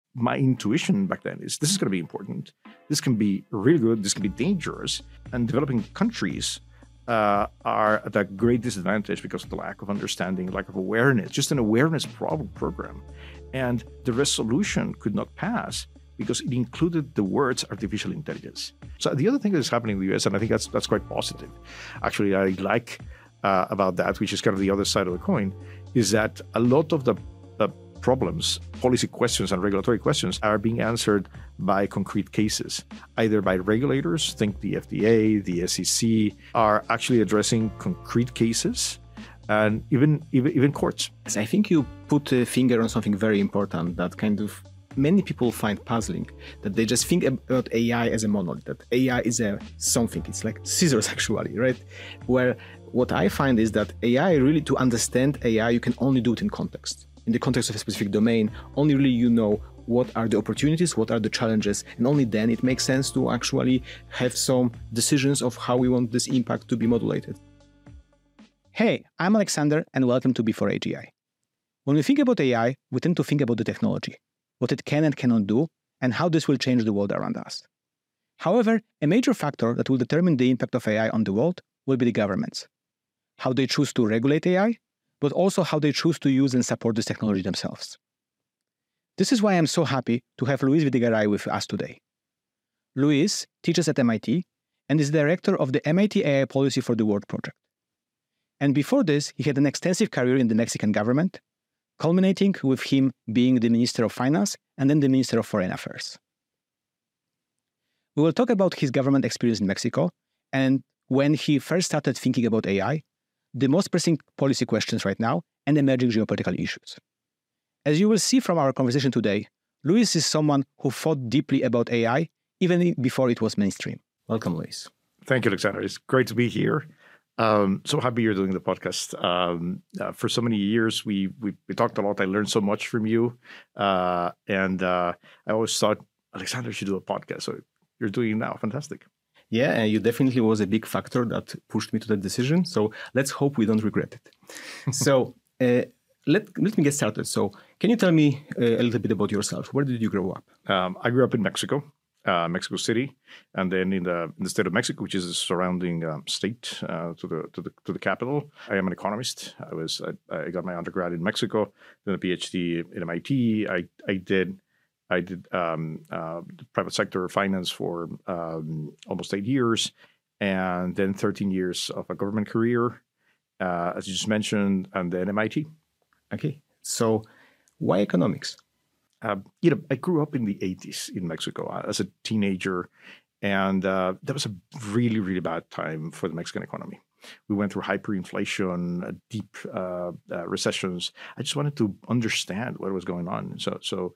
my intuition back then is this is going to be important. This can be really good. This can be dangerous. And developing countries are at a great disadvantage because of the lack of understanding, lack of awareness, just an awareness program. And the resolution could not pass because it included the words artificial intelligence. So the other thing that is happening in the US, and I think that's quite positive. Actually, I like about that, which is kind of the other side of the coin, is that a lot of the problems, policy questions and regulatory questions are being answered by concrete cases, either by regulators, think the FDA, the SEC, are actually addressing concrete cases, and even courts. I think you put a finger on something very important that kind of many people find puzzling, that they just think about AI as a monolith, that AI is a something, it's like scissors actually, right? Where what I find is that AI, really to understand AI, you can only do it in context. In the context of a specific domain, only really you know what are the opportunities, what are the challenges, and only then it makes sense to actually have some decisions of how we want this impact to be modulated. Hey, I'm Alexander, and welcome to Before AGI. When we think about AI, we tend to think about the technology, what it can and cannot do, and how this will change the world around us. However, a major factor that will determine the impact of AI on the world will be the governments. How they choose to regulate AI, but also how they choose to use and support this technology themselves. This is why I'm so happy to have Luis Videgaray with us today. Luis teaches at MIT and is director of the MIT AI Policy for the World project. And before this, he had an extensive career in the Mexican government, culminating with him being the Minister of Finance and then the Minister of Foreign Affairs. We will talk about his government experience in Mexico and when he first started thinking about AI, the most pressing policy questions right now, and emerging geopolitical issues. As you will see from our conversation today, Luis is someone who thought deeply about AI even before it was mainstream. Welcome, Luis. Thank you, Alexander. It's great to be here. So happy you're doing the podcast. For so many years, we talked a lot. I learned so much from you. And I always thought, Alexander should do a podcast. So you're doing it now. Fantastic. Yeah, and you definitely was a big factor that pushed me to that decision. So let's hope we don't regret it. So let me get started. So can you tell me a little bit about yourself? Where did you grow up? I grew up in Mexico, Mexico City, and then in the state of Mexico, which is a surrounding state to the capital. I am an economist. I got my undergrad in Mexico, then a PhD at MIT. I did private sector finance for almost 8 years, and then 13 years of a government career, as you just mentioned, and then MIT. Okay, so why economics? I grew up in the 80s in Mexico as a teenager, and that was a really, really bad time for the Mexican economy. We went through hyperinflation, deep recessions. I just wanted to understand what was going on. So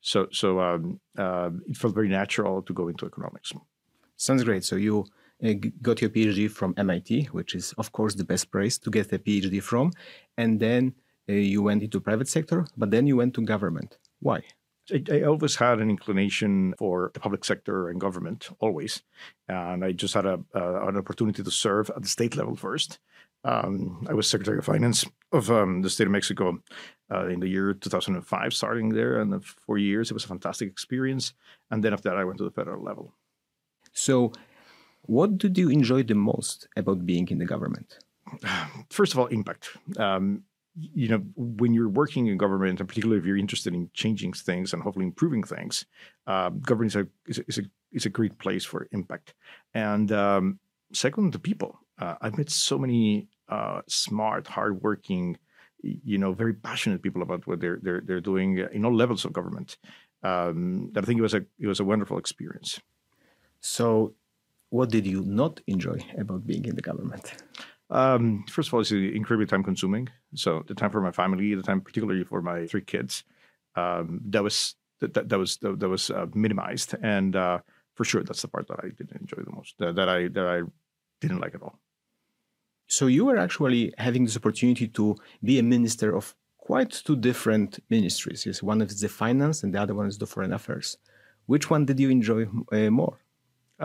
it felt very natural to go into economics. Sounds great. So you got your PhD from MIT, which is, of course, the best place to get a PhD from. And then you went into private sector, but then you went to government. Why? I always had an inclination for the public sector and government, always. And I just had an opportunity to serve at the state level first. I was Secretary of Finance of the state of Mexico in the year 2005, starting there. And 4 years, it was a fantastic experience. And then after that, I went to the federal level. So what did you enjoy the most about being in the government? First of all, impact. When you're working in government, and particularly if you're interested in changing things and hopefully improving things, government is a great place for impact. And second, the people. I've met so many smart, hardworking, very passionate people about what they're doing in all levels of government. That I think it was a wonderful experience. So, what did you not enjoy about being in the government? First of all, it's incredibly time consuming. So the time for my family, the time particularly for my 3 kids, that was minimized. And for sure, that's the part that I didn't enjoy the most, that I didn't like at all. So you were actually having this opportunity to be a minister of quite 2 different ministries. Yes, one is the finance and the other one is the foreign affairs. Which one did you enjoy more?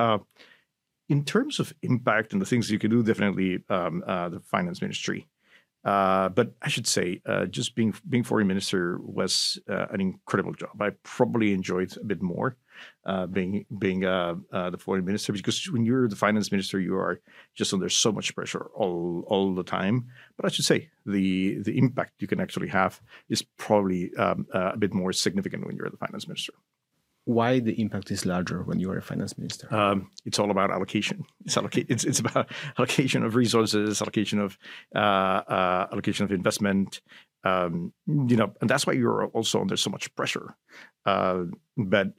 In terms of impact and the things you can do, definitely the finance ministry. But I should say, just being foreign minister was an incredible job. I probably enjoyed a bit more being the foreign minister, because when you're the finance minister, you are just under so much pressure all the time. But I should say the impact you can actually have is probably a bit more significant when you're the finance minister. Why the impact is larger when you are a finance minister? It's all about allocation. It's about allocation of resources, allocation of investment. And that's why you're also under so much pressure. But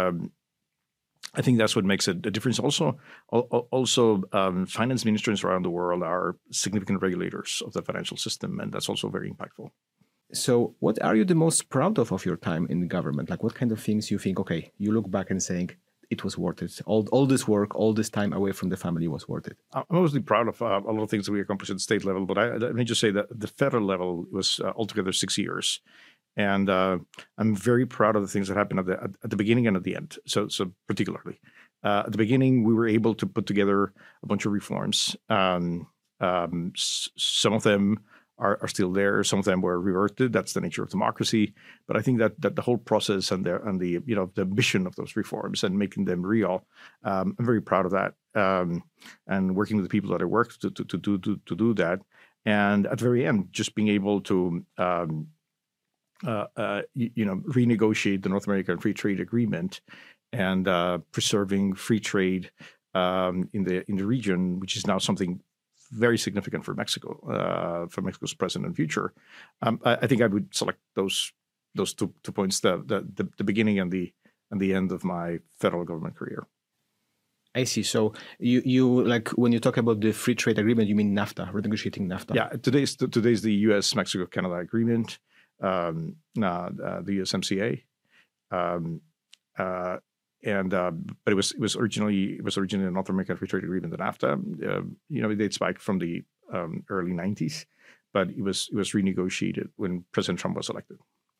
I think that's what makes a difference. Also, finance ministers around the world are significant regulators of the financial system, and that's also very impactful. So what are you the most proud of your time in the government? Like, what kind of things you think, okay, you look back and saying it was worth it. All this work, all this time away from the family was worth it. I'm mostly proud of a lot of things that we accomplished at the state level, but let me just say that the federal level was altogether 6 years. And I'm very proud of the things that happened at the beginning and at the end. So particularly, at the beginning, we were able to put together a bunch of reforms. Some of them are still there. Some of them were reverted. That's the nature of democracy. But I think that the whole process and the mission of those reforms and making them real, I'm very proud of that. And working with the people that I worked to do that. And at the very end, just being able to renegotiate the North American Free Trade Agreement and preserving free trade in the region, which is now something very significant for Mexico, for Mexico's present and future. I think I would select those two points: the beginning and the end of my federal government career. I see. So you like when you talk about the free trade agreement, you mean NAFTA, renegotiating NAFTA? Yeah, today's the U.S. Mexico-Canada agreement, the USMCA. But it was originally a North American Free Trade Agreement, the NAFTA. It dates back from the early 90s, but it was renegotiated when President Trump was elected.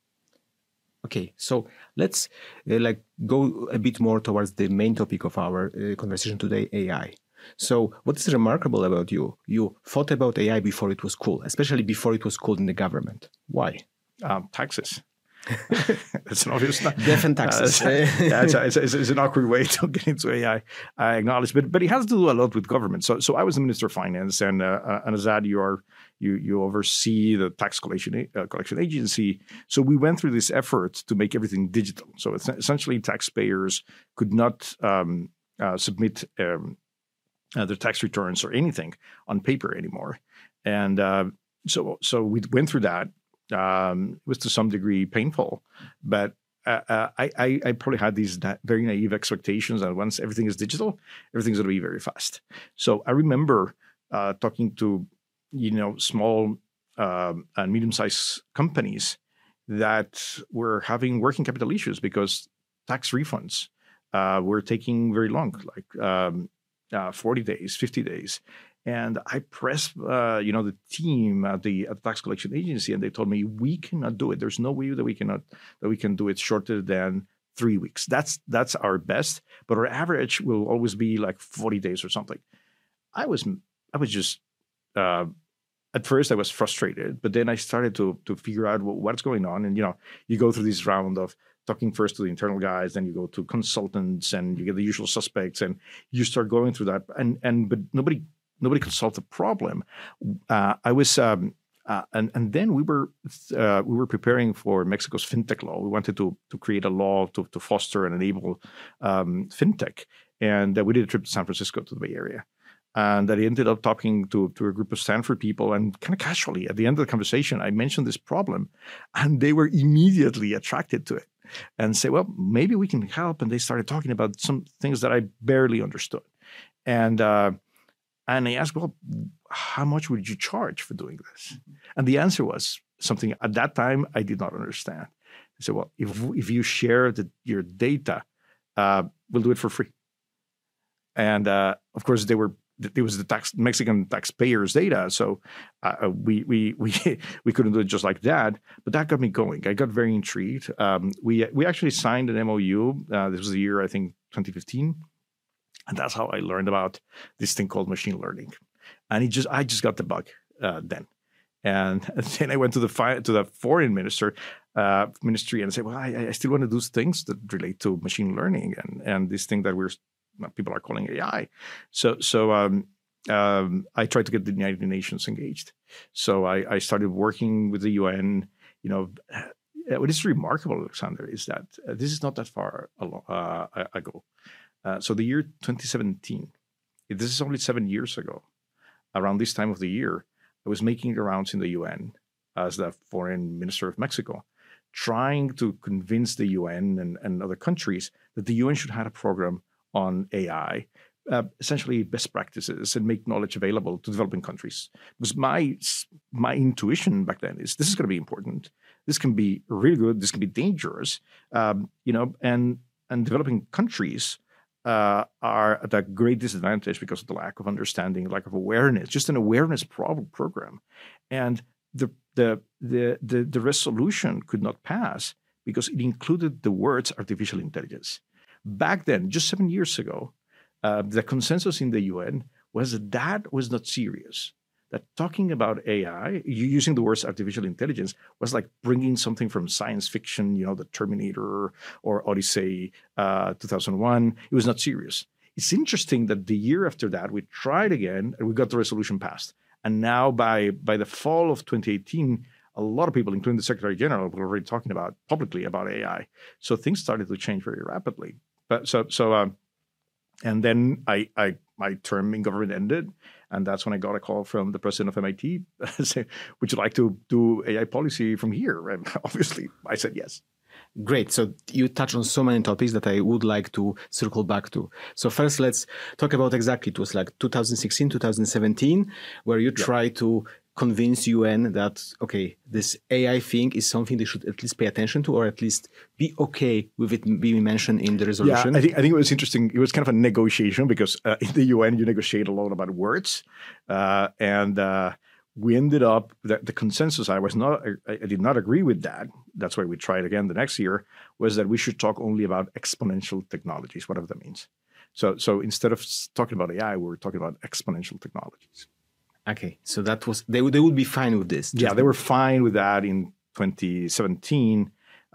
Okay, so let's go a bit more towards the main topic of our conversation today, AI. So what is remarkable about you? You thought about AI before it was cool, especially before it was cool in the government. Why? Taxes. That's an obvious. Death and taxes. It's an awkward way to get into AI. I acknowledge, but it has to do a lot with government. So I was the Minister of Finance, and as that you oversee the tax collection agency. So we went through this effort to make everything digital. So essentially, taxpayers could not submit their tax returns or anything on paper anymore, and so we went through that. It was to some degree painful, but I probably had these very naive expectations that once everything is digital, everything's going to be very fast. So I remember talking to small and medium-sized companies that were having working capital issues because tax refunds were taking very long, like 40 days, 50 days. And I pressed, the team at the tax collection agency, and they told me we cannot do it. There's no way that we can do it shorter than 3 weeks. That's our best, but our average will always be like 40 days or something. I was just at first I was frustrated, but then I started to figure out what's going on, and you go through this round of talking first to the internal guys, then you go to consultants, and you get the usual suspects, and you start going through that, but nobody could solve the problem. I was, and then we were preparing for Mexico's fintech law. We wanted to create a law to foster and enable fintech, and we did a trip to San Francisco, to the Bay Area, and I ended up talking to a group of Stanford people, and kind of casually at the end of the conversation, I mentioned this problem, and they were immediately attracted to it and say, well, maybe we can help. And they started talking about some things that I barely understood, and I asked, well, how much would you charge for doing this? And the answer was something at that time I did not understand. I said, well, if you share your data, we'll do it for free. And of course, it was the Mexican taxpayers' data, so we couldn't do it just like that. But that got me going. I got very intrigued. We actually signed an MOU. This was the year, I think, 2015. And that's how I learned about this thing called machine learning. And I just got the bug then. And then I went to the foreign ministry and said, well, I still want to do things that relate to machine learning and this thing that people are calling AI. I tried to get the United Nations engaged. So I started working with the UN. What is remarkable, Alexander, is that this is not that far ago. So the year 2017, this is only 7 years ago. Around this time of the year, I was making the rounds in the UN as the foreign minister of Mexico, trying to convince the UN and other countries that the UN should have a program on AI, essentially best practices, and make knowledge available to developing countries. Because my intuition back then is this is going to be important. This can be really good. This can be dangerous. And developing countries are at a great disadvantage because of the lack of understanding, lack of awareness, just an awareness program. And the resolution could not pass because it included the words artificial intelligence. Back then, just 7 years ago, the consensus in the UN was that was not serious. That talking about AI, using the words artificial intelligence, was like bringing something from science fiction, the Terminator or Odyssey 2001. It was not serious. It's interesting that the year after that, we tried again and we got the resolution passed. And now by the fall of 2018, a lot of people, including the Secretary General, were already talking publicly about AI. So things started to change very rapidly. And then my term in government ended. And that's when I got a call from the president of MIT saying, would you like to do AI policy from here? And obviously, I said yes. Great. So you touched on so many topics that I would like to circle back to. So first, let's talk about exactly, it was like 2016, 2017, where you try to convince UN that, okay, this AI thing is something they should at least pay attention to, or at least be okay with it being mentioned in the resolution. Yeah, I think it was interesting. It was kind of a negotiation because in the UN, you negotiate a lot about words. We ended up, the consensus, I did not agree with that. That's why we tried again the next year, was that we should talk only about exponential technologies, whatever that means. So instead of talking about AI, we were talking about exponential technologies. Okay, so that was, they would be fine with this. Yeah, they were fine with that in 2017.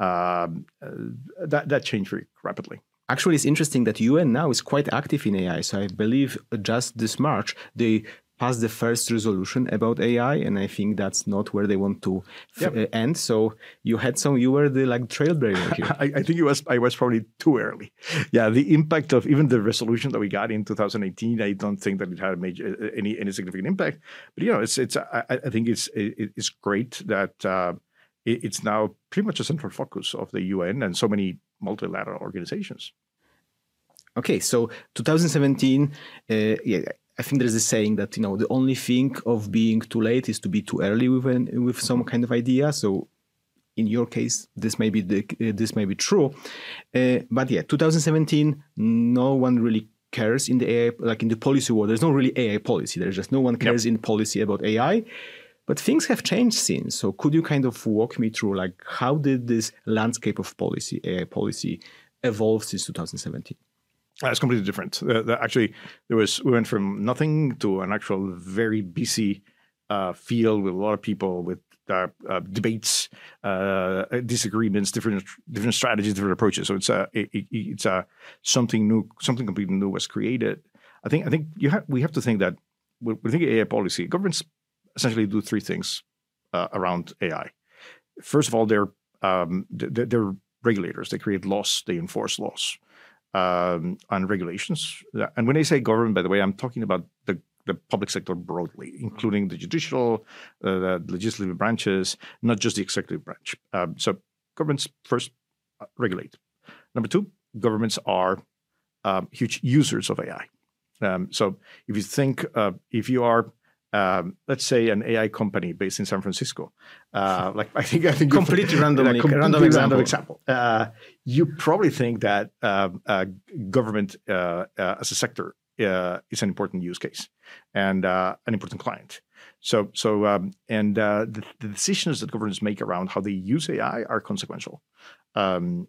That changed very rapidly. Actually, it's interesting that UN now is quite active in AI. So I believe just this March, they passed the first resolution about AI, and I think that's not where they want to end. So you were the trailblazer here. I think I was probably too early. Yeah, the impact of even the resolution that we got in 2018, I don't think that it had any significant impact. But I think it's great that it's now pretty much a central focus of the UN and so many multilateral organizations. Okay, so 2017, I think there's a saying that the only thing of being too late is to be too early with some kind of idea. So, in your case, this may be true, but yeah, 2017, no one really cares in the AI, like in the policy world. There's no really AI policy. There's just no one cares in policy about AI. But things have changed since. So, could you kind of walk me through how did this landscape of policy, AI policy, evolve since 2017? It's completely different. Actually, we went from nothing to an actual very busy field with a lot of people, with debates, disagreements, different strategies, different approaches. So it's something new, something completely new was created. I think we have to think that when we think of AI policy, governments essentially do three things around AI. First of all, they're regulators. They create laws. They enforce laws. On regulations. And when I say government, by the way, I'm talking about the public sector broadly, including the judicial, the legislative branches, not just the executive branch. So governments first regulate. Number two, governments are huge users of AI. So if you think, if you are, let's say, an AI company based in San Francisco, I think completely random example. You probably think that government as a sector is an important use case and an important client. So the decisions that governments make around how they use AI are consequential. And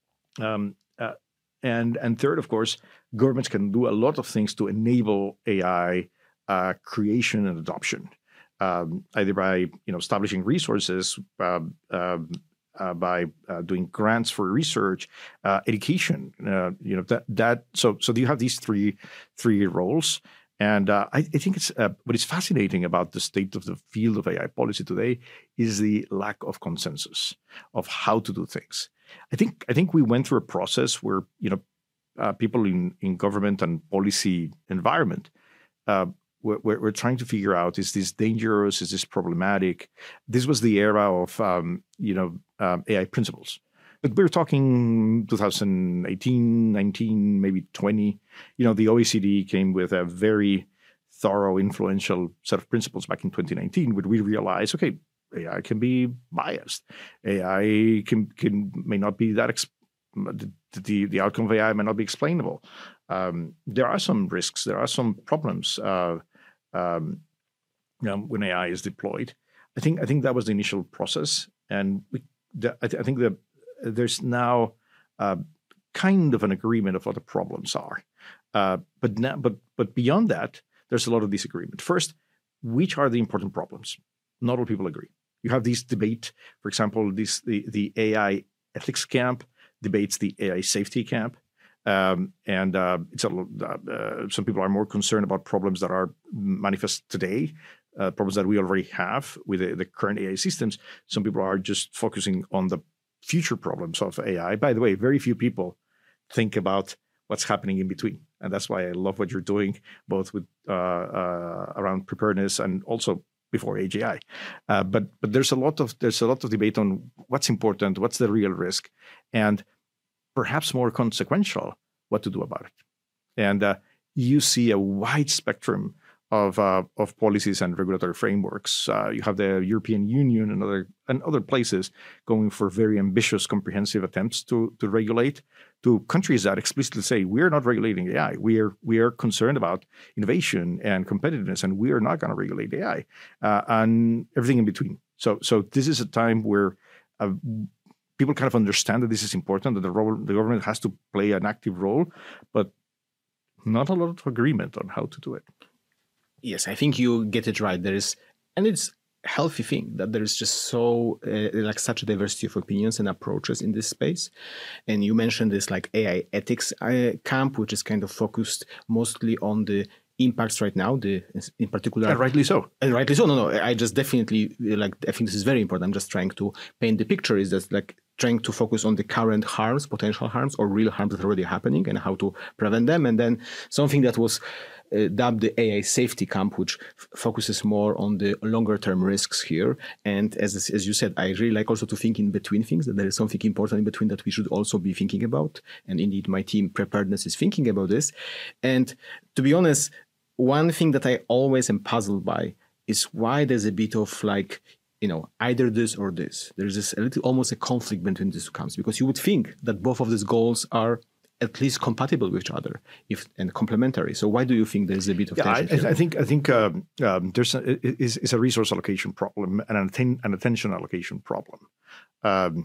third, of course, governments can do a lot of things to enable AI creation and adoption. either by establishing resources, by doing grants for research, education. So you have these three roles. And I think it's what is fascinating about the state of the field of AI policy today is the lack of consensus of how to do things. I think we went through a process where people in government and policy environment we're trying to figure out, is this dangerous? Is this problematic? This was the era of AI principles. But we're talking 2018, 19, maybe 20. The OECD came with a very thorough, influential set of principles back in 2019, where we realized, okay, AI can be biased. AI may not be that the outcome of AI may not be explainable. There are some risks. There are some problems when AI is deployed. I think that was the initial process, and I think that there's now kind of an agreement of what the problems are. But beyond that, there's a lot of disagreement. First, which are the important problems? Not all people agree. You have this debate, for example, the AI ethics camp debates the AI safety camp. Some people are more concerned about problems that are manifest today, problems that we already have with the current AI systems. Some people are just focusing on the future problems of AI. By the way, very few people think about what's happening in between, and that's why I love what you're doing, both with around preparedness and also before AGI. But there's a lot of debate on what's important, what's the real risk, and perhaps more consequential, what to do about it. And you see a wide spectrum of policies and regulatory frameworks. You have the European Union and other places going for very ambitious, comprehensive attempts to regulate, to countries that explicitly say, we're not regulating AI. We are concerned about innovation and competitiveness, and we are not going to regulate AI, and everything in between. So this is a time where people kind of understand that this is important, that the government has to play an active role, but not a lot of agreement on how to do it. Yes, I think you get it right. It's a healthy thing that there is just such a diversity of opinions and approaches in this space. And you mentioned this AI ethics camp, which is kind of focused mostly on the impacts right now, in particular. And rightly so. And rightly so. No, I just definitely I think this is very important. I'm just trying to paint the picture, is that trying to focus on the current harms, potential harms, or real harms that are already happening and how to prevent them. And then something that was dubbed the AI safety camp, which focuses more on the longer term risks here. And as you said, I really like also to think in between things, that there is something important in between that we should also be thinking about. And indeed, my team preparedness is thinking about this. And to be honest, one thing that I always am puzzled by is why there's a bit of either this or this. There's almost a conflict between these two camps, because you would think that both of these goals are at least compatible with each other and complementary. So why do you think there's a bit of tension? I think there's a resource allocation problem and an attention allocation problem. I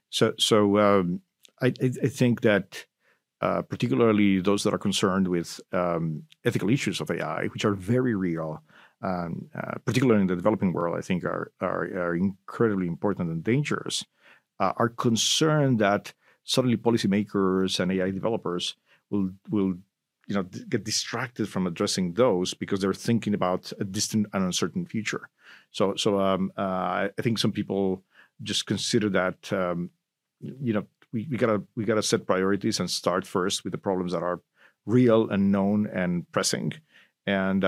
think that particularly those that are concerned with ethical issues of AI, which are very real, particularly in the developing world, I think are incredibly important and dangerous, are concerned that suddenly policymakers and AI developers will get distracted from addressing those because they're thinking about a distant and uncertain future. So I think some people just consider that we gotta set priorities and start first with the problems that are real and known and pressing, and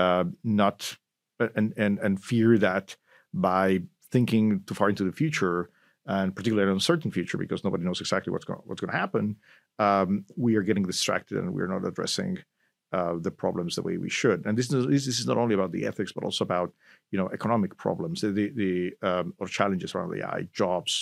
fear that by thinking too far into the future, and particularly an uncertain future, because nobody knows exactly what's going to happen, we are getting distracted and we're not addressing the problems the way we should. And this is not only about the ethics, but also about economic problems, or challenges around AI, jobs,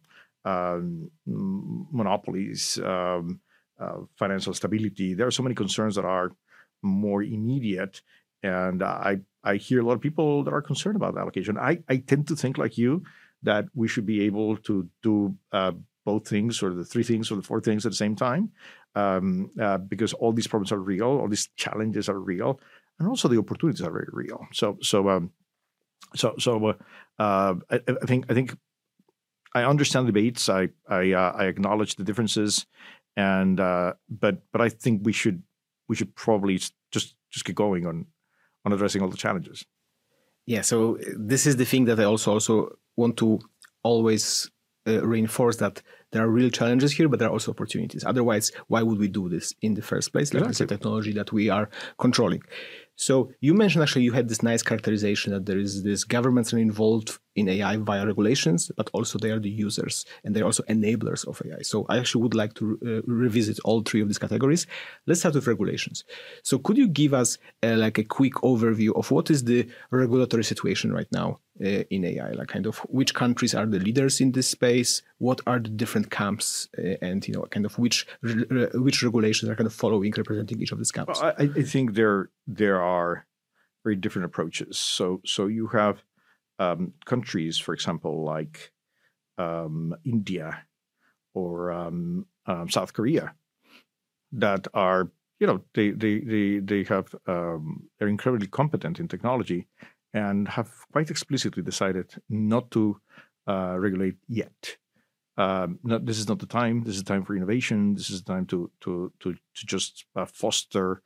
monopolies, financial stability. There are so many concerns that are more immediate, and I hear a lot of people that are concerned about the allocation. I tend to think like you, that we should be able to do both things, or the three things, or the four things at the same time, because all these problems are real, all these challenges are real, and also the opportunities are very real. So I think I understand the debates. I acknowledge the differences, and but I think we should probably just get going on addressing all the challenges. Yeah. So this is the thing that I also want to always reinforce, that there are real challenges here, but there are also opportunities. Otherwise, why would we do this in the first place? Like it's a technology that we are controlling. So you mentioned, actually, you had this nice characterization that there is this governments are involved in AI via regulations, but also they are the users and they're also enablers of AI. So I actually would like to revisit all three of these categories. Let's start with regulations. So could you give us like a quick overview of what is the regulatory situation right now in AI? Like kind of which countries are the leaders in this space? What are the different camps, and kind of which regulations are kind of following, representing each of these camps? Well, I think there are very different approaches. So you have countries, for example, like India or South Korea, that are they have they're incredibly competent in technology and have quite explicitly decided not to regulate yet. This is not the time. This is the time for innovation. This is the time to just foster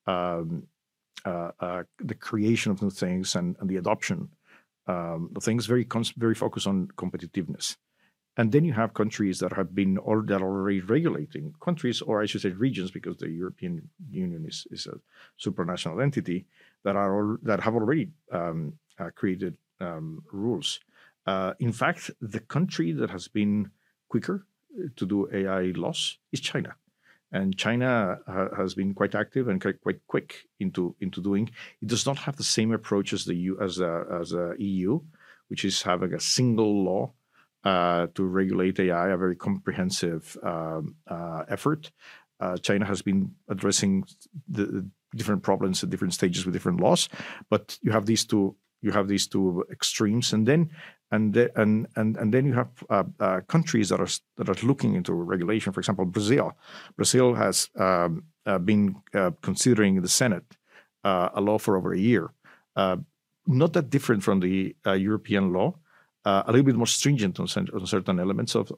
the creation of new things and the adoption of things. Very focused on competitiveness. And then you have countries that have been already regulating, countries, or I should say regions, because the European Union is a supranational entity that have already created rules. In fact, the country that has been quicker to do AI laws is China, and China has been quite active and quite quick into doing. It does not have the same approach as the EU, which is having a single law to regulate AI, a very comprehensive effort. China has been addressing the different problems at different stages with different laws, but you have these two extremes, and then you have countries that are looking into regulation. For example, Brazil has been considering in the Senate a law for over a year, not that different from the European law, a little bit more stringent on certain elements of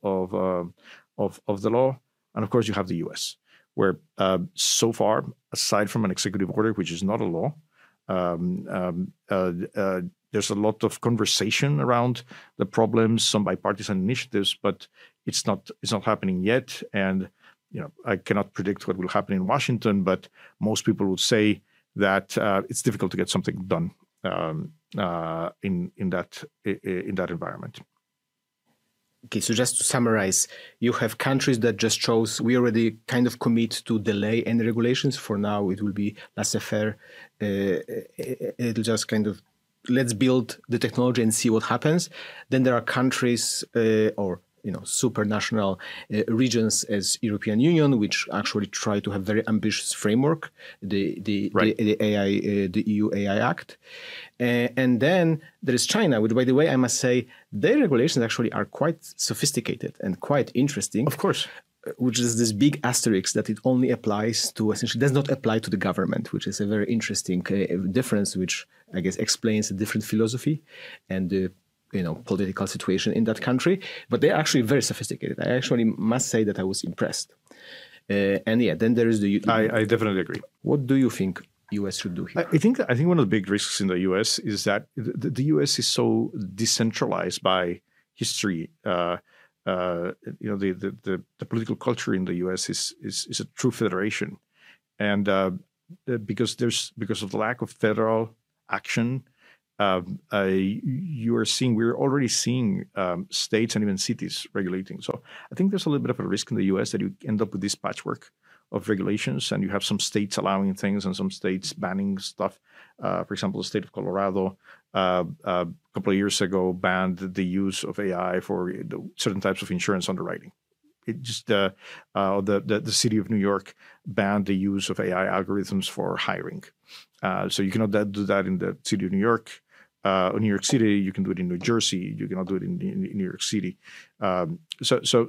the law. And of course, you have the U.S., where so far, aside from an executive order, which is not a law, there's a lot of conversation around the problems, some bipartisan initiatives, but it's not happening yet. And I cannot predict what will happen in Washington, but most people would say that it's difficult to get something done in that environment. Okay, so just to summarize, you have countries that just chose, we already kind of commit to delay any regulations. For now, it will be laissez-faire. It'll just kind of, let's build the technology and see what happens. Then there are countries or supranational regions as European Union, which actually try to have very ambitious framework, the EU AI Act. And then there is China, which, by the way, I must say, their regulations actually are quite sophisticated and quite interesting. Of course. Which is this big asterisk that it only applies to, essentially does not apply to the government, which is a very interesting difference, which I guess explains a different philosophy and the political situation in that country. But they're actually very sophisticated. I actually must say that I was impressed. And yeah, then there is the... I definitely agree. What do you think U.S. should do here? I think one of the big risks in the U.S. is that the U.S. is so decentralized by history. The political culture in the U.S. is a true federation, and because of the lack of federal action, we're already seeing states and even cities regulating. So I think there's a little bit of a risk in the U.S. that you end up with this patchwork of regulations, and you have some states allowing things and some states banning stuff. For example, the state of Colorado a couple of years ago banned the use of AI for certain types of insurance underwriting. It just the city of New York banned the use of AI algorithms for hiring. So you cannot do that in the city of New York. Or New York City, you can do it in New Jersey. You cannot do it in New York City. I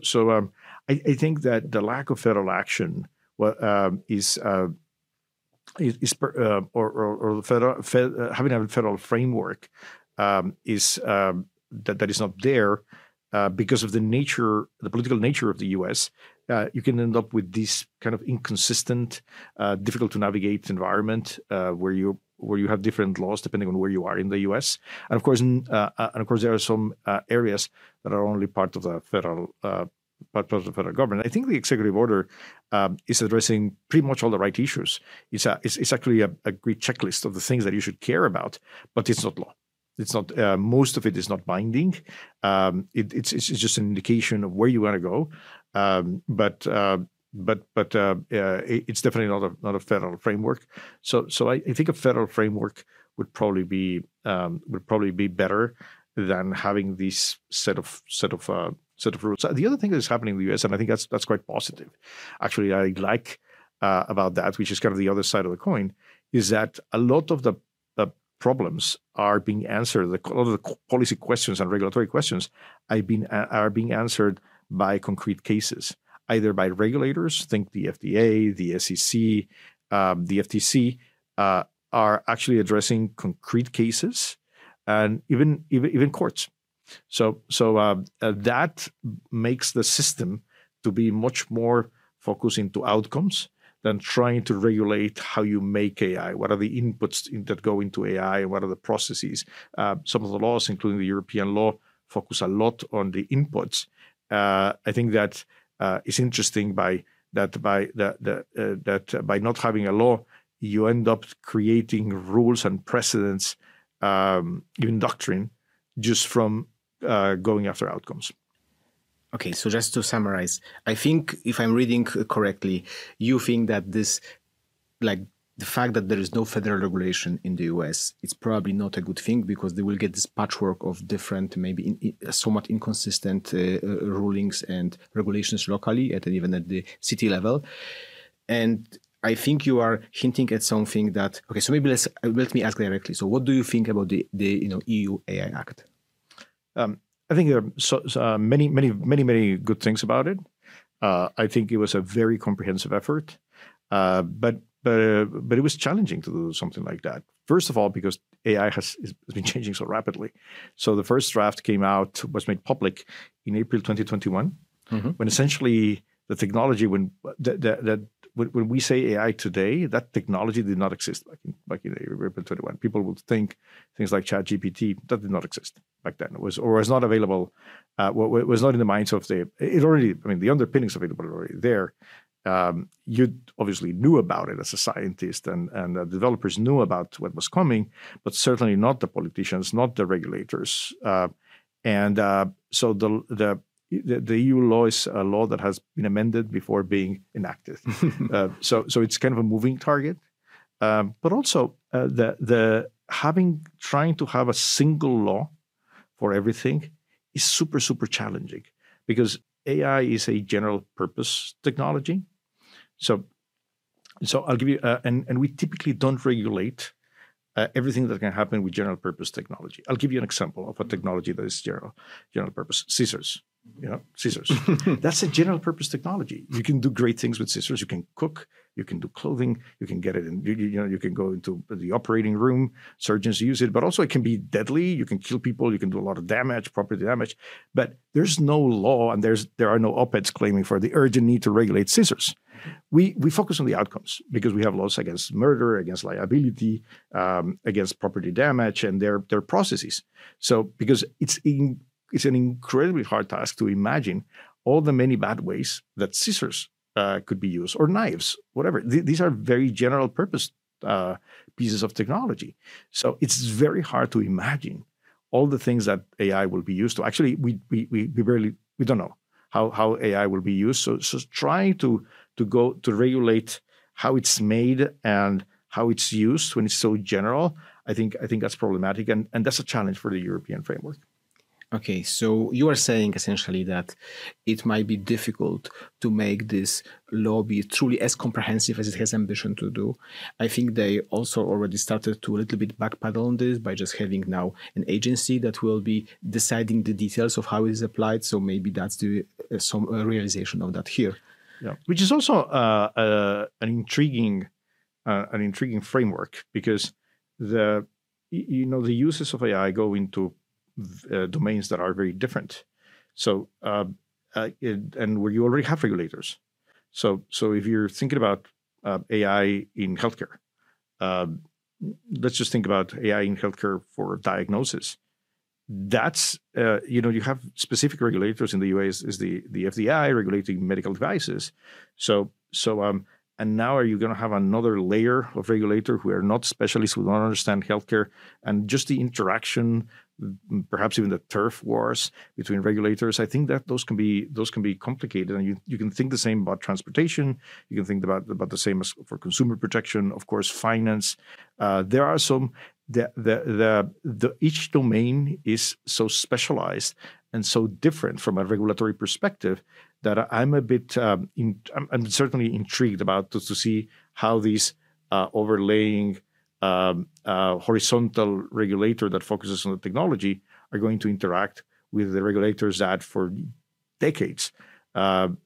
think that the lack of federal action is or the having a federal framework is that is not there because of the political nature of the U.S. You can end up with this kind of inconsistent, difficult to navigate environment where you have different laws depending on where you are in the U.S. And of course, there are some areas that are only part of the federal government. I think the executive order is addressing pretty much all the right issues. It's actually a great checklist of the things that you should care about, but it's not law. It's not. Most of it is not binding. It's just an indication of where you want to go, but it's definitely not a federal framework. So I think a federal framework would probably be better than having this set of rules. The other thing that is happening in the U.S., and I think that's quite positive. Actually, I like about that, which is kind of the other side of the coin, is that a lot of the problems are being answered. A lot of the policy questions and regulatory questions are being answered by concrete cases, either by regulators. Think the FDA, the SEC, the FTC are actually addressing concrete cases, and even courts. So that makes the system to be much more focused into outcomes than trying to regulate how you make AI. What are the inputs that go into AI, and what are the processes? Some of the laws, including the European law, focus a lot on the inputs. I think that it's interesting by not having a law, you end up creating rules and precedents, even doctrine, just from going after outcomes. Okay, so just to summarize, I think if I'm reading correctly, you think that this, like the fact that there is no federal regulation in the US, it's probably not a good thing because they will get this patchwork of different, maybe somewhat inconsistent rulings and regulations locally and even at the city level. And I think you are hinting at something that, okay, so maybe let me ask directly. So what do you think about the EU AI Act? I think there are many good things about it. I think it was a very comprehensive effort, but it was challenging to do something like that. First of all, because AI has been changing so rapidly. So the first draft was made public in April 2021, when essentially the technology, when we say AI today, that technology did not exist back in April 21. People would think things like ChatGPT, that did not exist back then. It was not available. Was not in the minds of the underpinnings of it were already there. You obviously knew about it as a scientist, and the developers knew about what was coming, but certainly not the politicians, not the regulators. So the EU law is a law that has been amended before being enacted. So it's kind of a moving target. But also trying to have a single law for everything is super, super challenging because AI is a general purpose technology. So I'll give you, and we typically don't regulate everything that can happen with general purpose technology. I'll give you an example of a technology that is general purpose. Scissors. Scissors. That's a general purpose technology. You can do great things with scissors. You can cook. You can do clothing. You can get it in. You can go into the operating room. Surgeons use it, but also it can be deadly. You can kill people. You can do a lot of damage, property damage. But there's no law, and there are no op-eds claiming for the urgent need to regulate scissors. We focus on the outcomes because we have laws against murder, against liability, against property damage, and their processes. So because it's an incredibly hard task to imagine all the many bad ways that scissors could be used, or knives, whatever. These are very general purpose pieces of technology. So it's very hard to imagine all the things that AI will be used to. Actually, we don't know how AI will be used. So trying to regulate how it's made and how it's used when it's so general, I think that's problematic, and that's a challenge for the European framework. Okay, so you are saying essentially that it might be difficult to make this law be truly as comprehensive as it has ambition to do. I think they also already started to a little bit backpedal on this by just having now an agency that will be deciding the details of how it is applied. So maybe that's some realization of that here. Yeah, which is also an intriguing an intriguing framework because the uses of AI go into domains that are very different. So and where you already have regulators. So if you're thinking about AI in healthcare, let's just think about AI in healthcare for diagnosis. That's you have specific regulators in the US is the FDI regulating medical devices. And now are you going to have another layer of regulator who are not specialists, who don't understand healthcare, and just the interaction, perhaps even the turf wars between regulators? I think that those can be complicated, and you can think the same about transportation. You can think about the same as for consumer protection, of course, finance. There are some each domain is so specialized and so different from a regulatory perspective that I'm a bit, I'm certainly intrigued about to see how these overlaying horizontal regulator that focuses on the technology are going to interact with the regulators that for decades have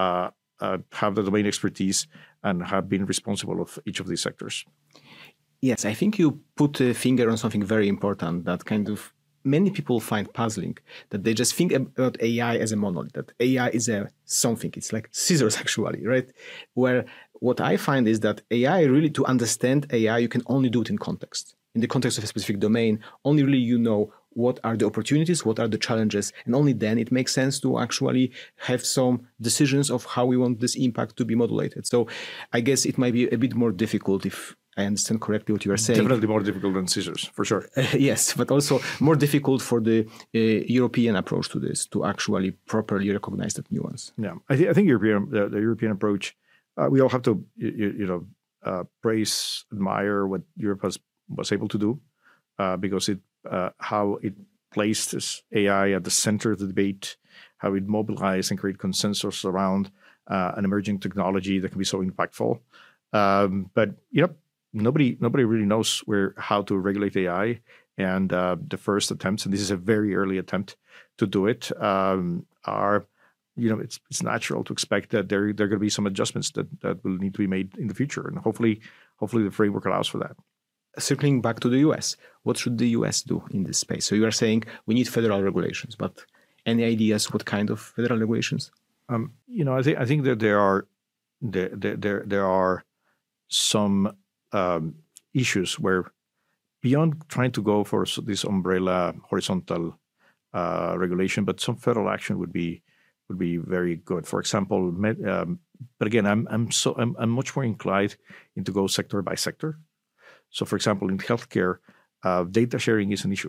the domain expertise and have been responsible of each of these sectors. Yes, I think you put a finger on something very important that kind of many people find puzzling, that they just think about AI as a monolith, that AI is something. It's like scissors, actually, right? Where what I find is that AI, really, to understand AI, you can only do it in context. In the context of a specific domain, only really what are the opportunities, what are the challenges, and only then it makes sense to actually have some decisions of how we want this impact to be modulated. So I guess it might be a bit more difficult, if I understand correctly what you are saying. Definitely more difficult than scissors, for sure. Yes, but also more difficult for the European approach to this, to actually properly recognize that nuance. Yeah, I think the European approach, we all have to praise, admire what Europe was able to do, because how it placed this AI at the center of the debate, how it mobilized and create consensus around an emerging technology that can be so impactful. But nobody really knows how to regulate AI, and the first attempts, and this is a very early attempt to do it, are it's natural to expect that there are going to be some adjustments that will need to be made in the future, and hopefully the framework allows for that. Circling back to the US, what should the US do in this space? So you are saying we need federal regulations, but any ideas what kind of federal regulations? I think that there are some issues where, beyond trying to go for this umbrella horizontal regulation, but some federal action would be very good. For example, but again, I'm much more inclined to go sector by sector. So, for example, in healthcare, data sharing is an issue.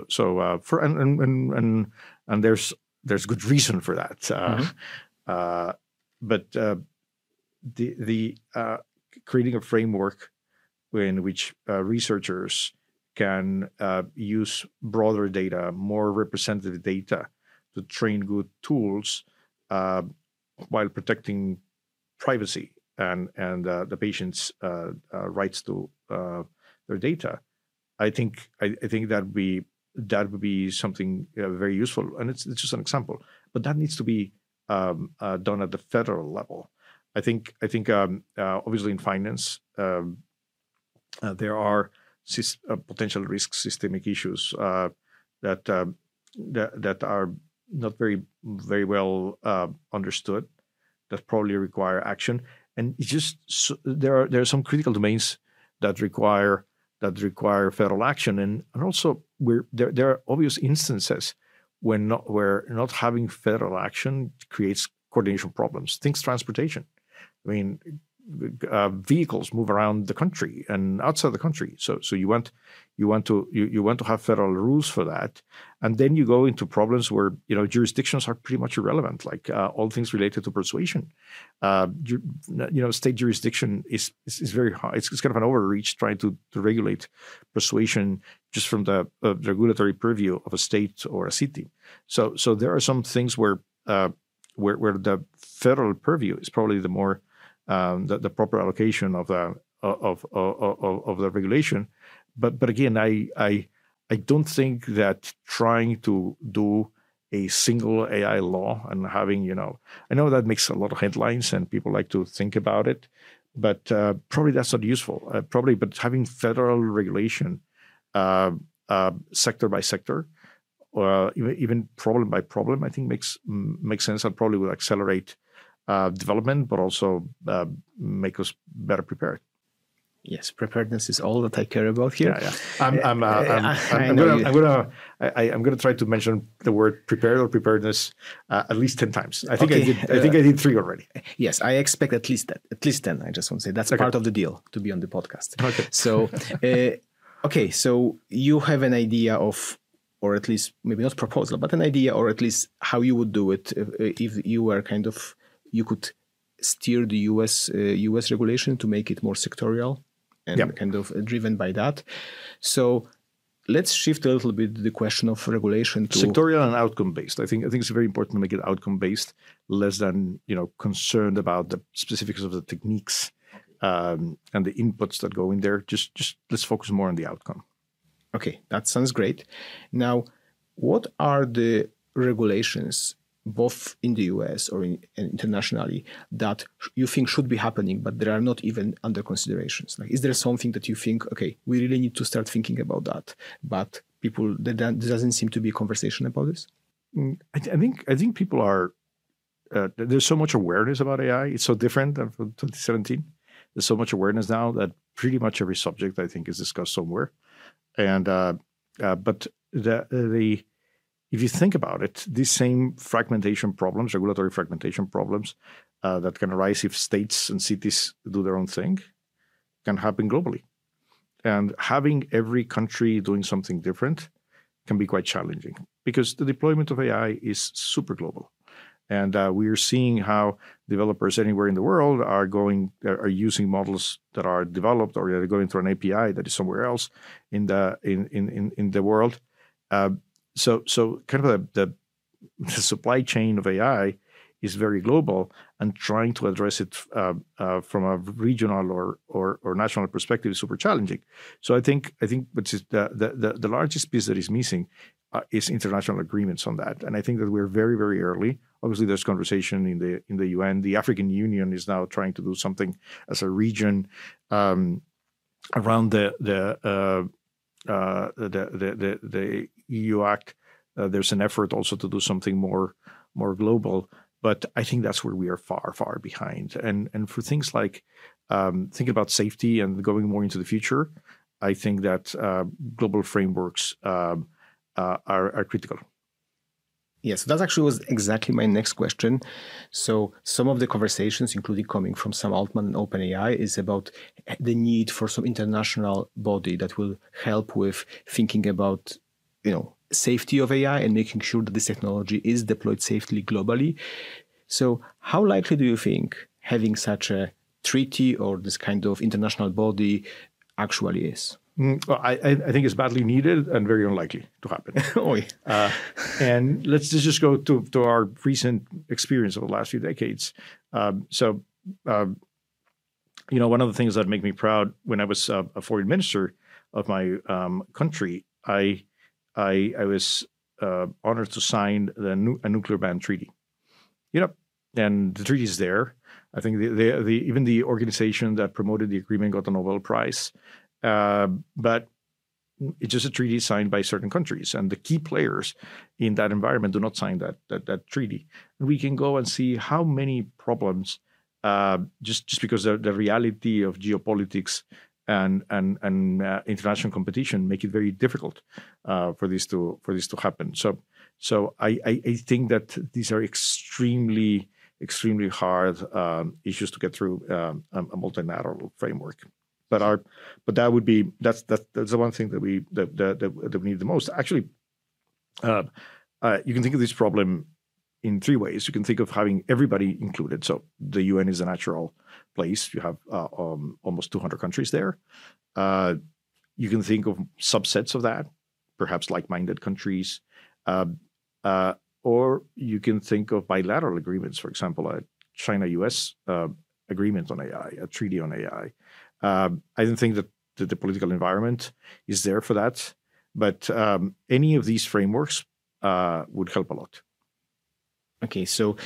And there's good reason for that. But the creating a framework in which researchers can use broader data, more representative data, to train good tools while protecting privacy and the patient's rights to their data. I think that would be something very useful, and it's just an example. But that needs to be done at the federal level. I think obviously in finance there are potential risk systemic issues that are not very well understood, that probably require action. And it's just there are some critical domains that require federal action, and also there are obvious instances where not having federal action creates coordination problems. Think transportation. I mean, vehicles move around the country and outside the country. So you want to have federal rules for that, and then you go into problems where jurisdictions are pretty much irrelevant, like all things related to persuasion. State jurisdiction is very hard. It's kind of an overreach trying to regulate persuasion just from the regulatory purview of a state or a city. So there are some things where the federal purview is probably the more the proper allocation of the regulation, but again, I don't think that trying to do a single AI law and having I know that makes a lot of headlines and people like to think about it, but probably that's not useful. Probably, but having federal regulation, sector by sector, or even problem by problem, I think makes sense, and probably will accelerate development, but also make us better prepared. Yes, preparedness is all that I care about here. Yeah. I'm gonna try to mention the word prepared or preparedness at least 10 times. I think I did 3 already. Yes, I expect at least 10. I just want to say that's part of the deal to be on the podcast. Okay. So, so you have an idea of, or at least maybe not proposal, but an idea, or at least how you would do it if you were you could steer the US regulation to make it more sectorial and kind of driven by that. So let's shift a little bit the question of regulation to sectorial and outcome based. I think it's very important to make it outcome based, less than concerned about the specifics of the techniques and the inputs that go in there. Just let's focus more on the outcome. Okay, that sounds great. Now, what are the regulations, both in the US or internationally, that you think should be happening, but they are not even under considerations? Like, is there something that you think, okay, we really need to start thinking about that, but there doesn't seem to be a conversation about this? I think people are. There's so much awareness about AI. It's so different than from 2017. There's so much awareness now that pretty much every subject, I think, is discussed somewhere. And but if you think about it, these same fragmentation problems, regulatory fragmentation problems that can arise if states and cities do their own thing, can happen globally. And having every country doing something different can be quite challenging because the deployment of AI is super global. And we are seeing how developers anywhere in the world are using models that are developed or they're going through an API that is somewhere else in the world. So kind of the supply chain of AI is very global, and trying to address it from a regional or national perspective is super challenging. So I think which is the largest piece that is missing is international agreements on that, and I think that we're very, very early. Obviously, there's conversation in the UN. The African Union is now trying to do something as a region around the EU Act. There's an effort also to do something more global, but I think that's where we are far, far behind. And for things like thinking about safety and going more into the future, I think that global frameworks are critical. Yes, that actually was exactly my next question. So some of the conversations, including coming from Sam Altman and OpenAI, is about the need for some international body that will help with thinking about, safety of AI and making sure that this technology is deployed safely globally. So how likely do you think having such a treaty or this kind of international body actually is? Well, I think it's badly needed and very unlikely to happen. And let's just go to our recent experience of the last few decades. One of the things that make me proud when I was a foreign minister of my country, I was honored to sign a nuclear ban treaty. And the treaty is there. I think even the organization that promoted the agreement got a Nobel Prize. But it's just a treaty signed by certain countries, and the key players in that environment do not sign that treaty. And we can go and see how many problems, just because the reality of geopolitics and international competition make it very difficult for this to happen. So I think that these are extremely hard issues to get through a multilateral framework. But that's the one thing that we need the most. Actually, you can think of this problem in 3 ways. You can think of having everybody included. So the UN is a natural place. You have almost 200 countries there. You can think of subsets of that, perhaps like-minded countries, or you can think of bilateral agreements. For example, a China-US agreement on AI, a treaty on AI. I don't think that the political environment is there for that, but any of these frameworks would help a lot. Okay, so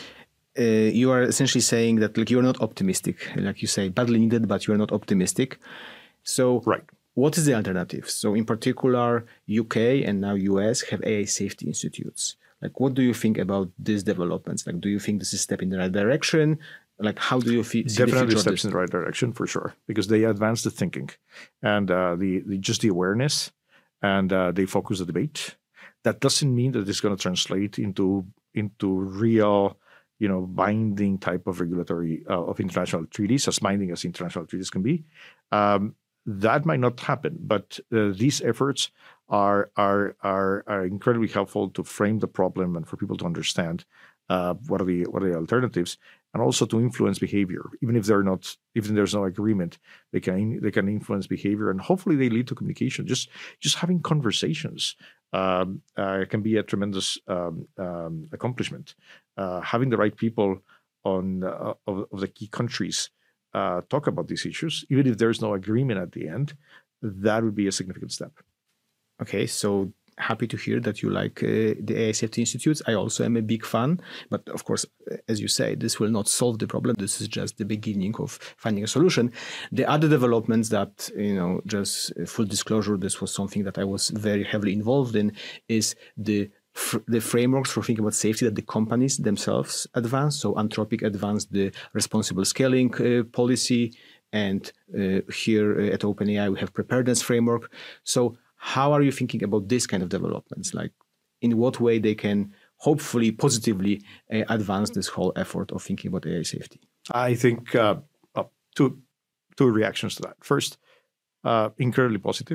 you are essentially saying that like you're not optimistic, like you say, badly needed, but you're not optimistic. So Right. what is the alternative? So in particular, UK and now US have AI safety institutes. Like, what do you think about these developments? Like, do you think this is a step in the right direction? Like, how do you see the Definitely future of steps this? in the right direction for sure, because they advance the thinking and the awareness, and they focus the debate. That doesn't mean that it's going to translate into real, binding type of regulatory of international treaties, as binding as international treaties can be. That might not happen, but these efforts are incredibly helpful to frame the problem and for people to understand what are the alternatives, and also to influence behavior. Even if there's no agreement, they can influence behavior, and hopefully they lead to communication. Just having conversations can be a tremendous accomplishment. Having the right people of the key countries talk about these issues, even if there's no agreement at the end, that would be a significant step. Okay, so happy to hear that you like the AI Safety Institutes. I also am a big fan, but of course, as you say, this will not solve the problem. This is just the beginning of finding a solution. The other developments that, just full disclosure, this was something that I was very heavily involved in, is the frameworks for thinking about safety that the companies themselves advance. So Anthropic advanced the responsible scaling policy, and here at OpenAI we have preparedness framework. So how are you thinking about this kind of developments? Like, in what way they can hopefully positively advance this whole effort of thinking about AI safety? I think two reactions to that. First, incredibly positive,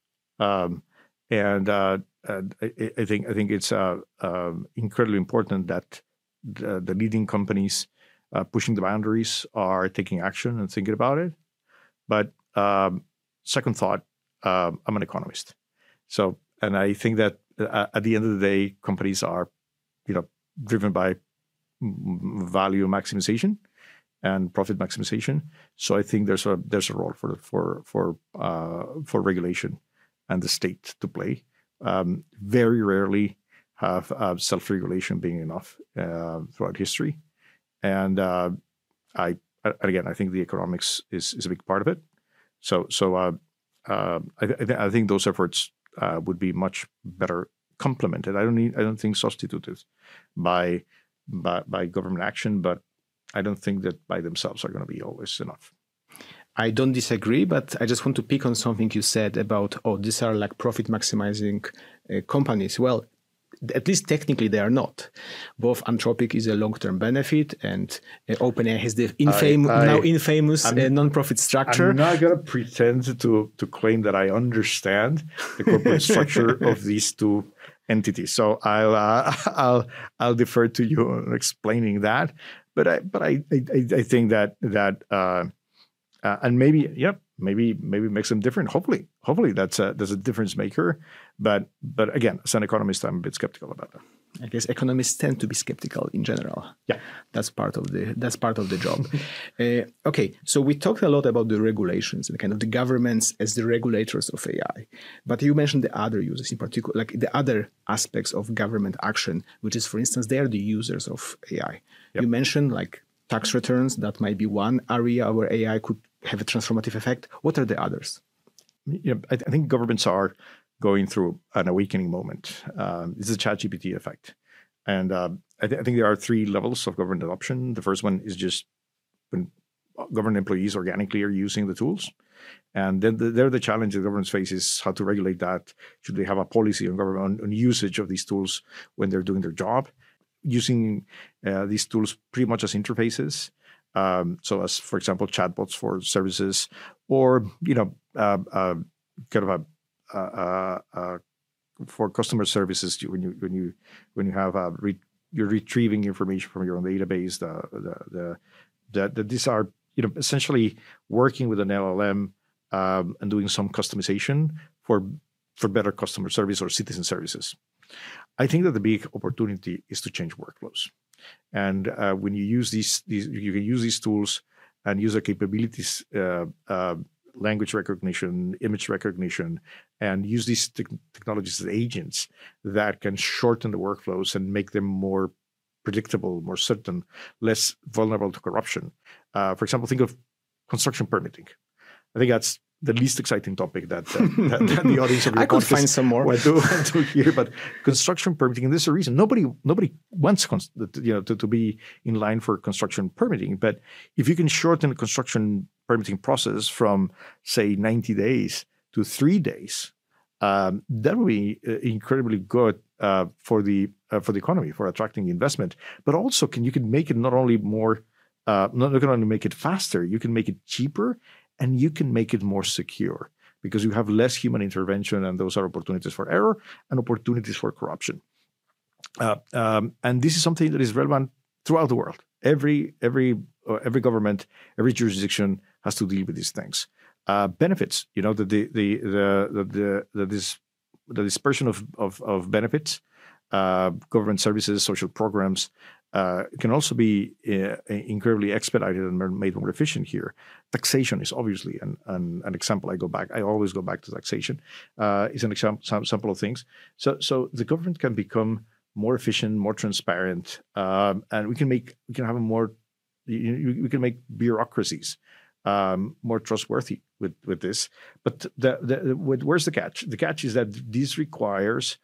and I think it's incredibly important that the leading companies pushing the boundaries are taking action and thinking about it. But second thought, I'm an economist, and I think that at the end of the day, companies are, driven by value maximization and profit maximization. So I think there's a role for regulation and the state to play. Very rarely have self-regulation being enough throughout history, and I think the economics is a big part of it. So I think those efforts would be much better complemented. I don't think substituted by government action, but I don't think that by themselves are going to be always enough. I don't disagree, but I just want to pick on something you said about, these are like profit maximizing companies. Well, at least technically they are not. Both Anthropic is a long-term benefit, and OpenAI has the infamous non-profit structure. I'm not going to pretend to claim that I understand the corporate structure of these two entities. So I'll defer to you in explaining that. But I think that and maybe makes them different. Hopefully that's a difference maker. But again, as an economist, I'm a bit skeptical about that. I guess economists tend to be skeptical in general. Yeah, that's part of the job. Okay, so we talked a lot about the regulations and kind of the governments as the regulators of AI, but you mentioned the other users in particular, like the other aspects of government action, which is, for instance, they are the users of AI. Yep. You mentioned like tax returns. That might be one area where AI could have a transformative effect. What are the others? I think governments are going through an awakening moment. This is a ChatGPT effect. And I think there are three levels of government adoption. The first one is just when government employees organically are using the tools. And then the challenge the governments face is how to regulate that. Should they have a policy on government on usage of these tools when they're doing their job? Using these tools pretty much as interfaces. So as, for example, chatbots for services, or for customer services when you have you're retrieving information from your own database. These are essentially working with an LLM and doing some customization for better customer service or citizen services. I think that the big opportunity is to change workflows. And when you use you can use these tools and use their capabilities, language recognition, image recognition, and use these technologies as agents that can shorten the workflows and make them more predictable, more certain, less vulnerable to corruption. For example, think of construction permitting. I think that's the least exciting topic that the audience of your I could podcast find some more. went to hear. But construction permitting, and there's a reason nobody wants to be in line for construction permitting. But if you can shorten the construction permitting process from say 90 days to 3 days, that would be incredibly good for the economy, for attracting investment. But also, you can make it not only more, not only make it faster, you can make it cheaper. And you can make it more secure because you have less human intervention, and those are opportunities for error and opportunities for corruption. And this is something that is relevant throughout the world. Every government, every jurisdiction has to deal with these things. Benefits, the dispersion of benefits, government services, social programs. Can also be incredibly expedited and made more efficient here. Taxation is obviously an example. I always go back to taxation. It's an example of things. So the government can become more efficient, more transparent, and we can make bureaucracies more trustworthy with this. But where's the catch? The catch is that this requires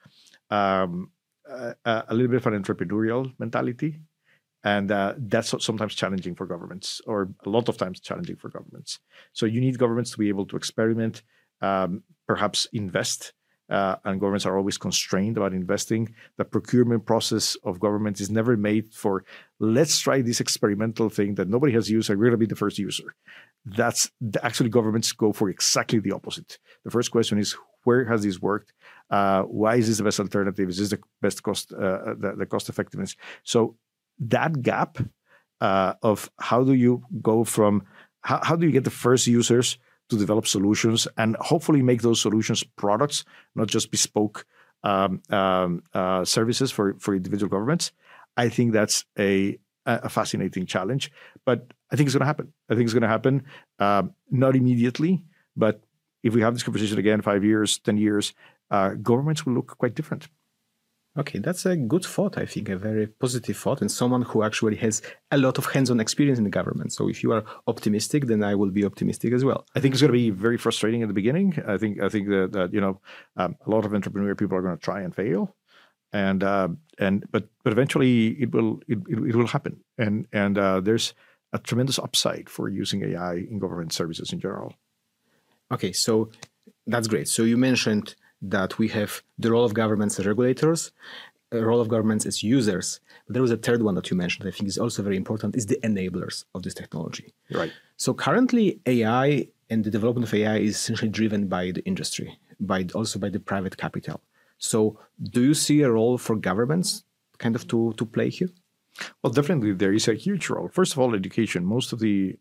a little bit of an entrepreneurial mentality, and that's sometimes challenging for governments, or a lot of times challenging for governments. So you need governments to be able to experiment, perhaps invest, and governments are always constrained about investing. The procurement process of government is never made for, let's try this experimental thing that nobody has used, and we're going to be the first user. Actually, governments go for exactly the opposite. The first question is, where has this worked? Why is this the best alternative? Is this the best cost, the cost effectiveness? So that gap of how do you go from, how do you get the first users to develop solutions and hopefully make those solutions products, not just bespoke services for individual governments? I think that's a fascinating challenge, but I think it's going to happen. I think it's going to happen, not immediately, but if we have this conversation again, 5 years, 10 years, governments will look quite different. Okay, that's a good thought, I think, a very positive thought, and someone who actually has a lot of hands-on experience in the government. So if you are optimistic, then I will be optimistic as well. I think it's going to be very frustrating in the beginning. I think that a lot of entrepreneurial people are going to try and fail, but eventually it will happen. And there's a tremendous upside for using AI in government services in general. Okay, so that's great. So you mentioned that we have the role of governments as regulators, the role of governments as users. But there was a third one that you mentioned, I think is also very important, is the enablers of this technology. Right. So currently AI and the development of AI is essentially driven by the industry, also by the private capital. So do you see a role for governments kind of to play here? Well, definitely there is a huge role. First of all, education. Most of the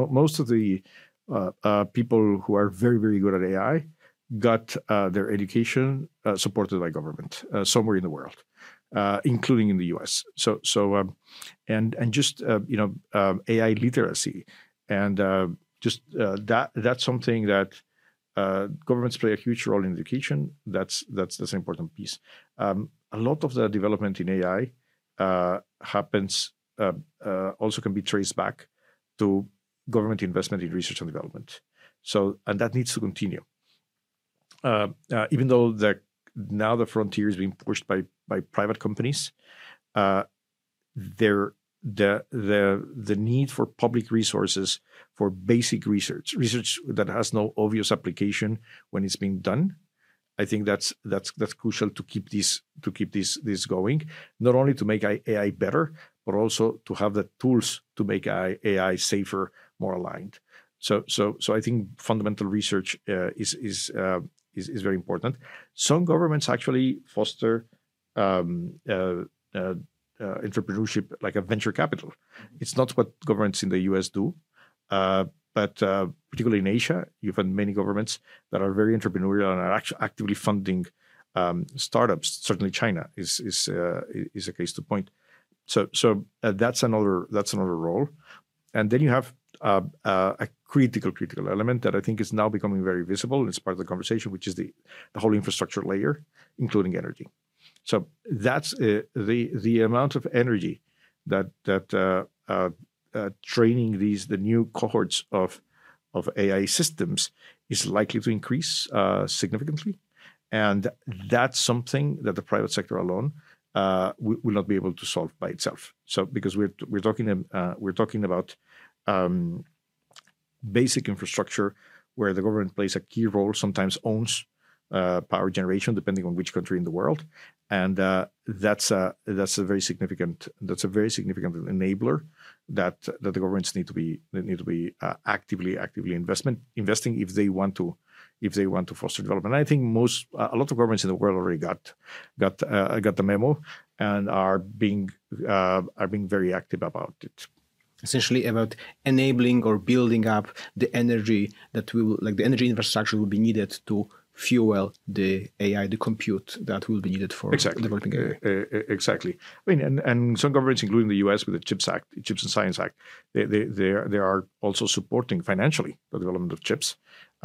people who are very, very good at AI got their education supported by government somewhere in the world, including in the U.S. AI literacy, and that's something that governments play a huge role in education. That's an important piece. A lot of the development in AI happens also can be traced back to government investment in research and development. And that needs to continue. Even though now the frontier is being pushed by private companies, the need for public resources for basic research that has no obvious application when it's being done, I think that's crucial to keep this going. Not only to make AI better, but also to have the tools to make AI safer, more aligned. So I think fundamental research is very important. Some governments actually foster entrepreneurship, like a venture capital. It's not what governments in the US do, but particularly in Asia, you've had many governments that are very entrepreneurial and are actively funding startups. Certainly, China is a case to point. So that's another role, and then you have a critical element that I think is now becoming very visible, and it's part of the conversation, which is the whole infrastructure layer, including energy. So that's the amount of energy training the new cohorts of AI systems is likely to increase significantly, and that's something that the private sector alone will not be able to solve by itself. So because we're talking about basic infrastructure where the government plays a key role, sometimes owns power generation, depending on which country in the world, and that's a very significant enabler that the governments need to be actively investing if they want to foster development. And I think a lot of governments in the world already got the memo and are being very active about it. Essentially about enabling or building up the energy the energy infrastructure will be needed to fuel the AI, the compute that will be needed for developing AI. Exactly. I mean, and some governments, including the U.S. with the CHIPS and Science Act, they are also supporting financially the development of chips.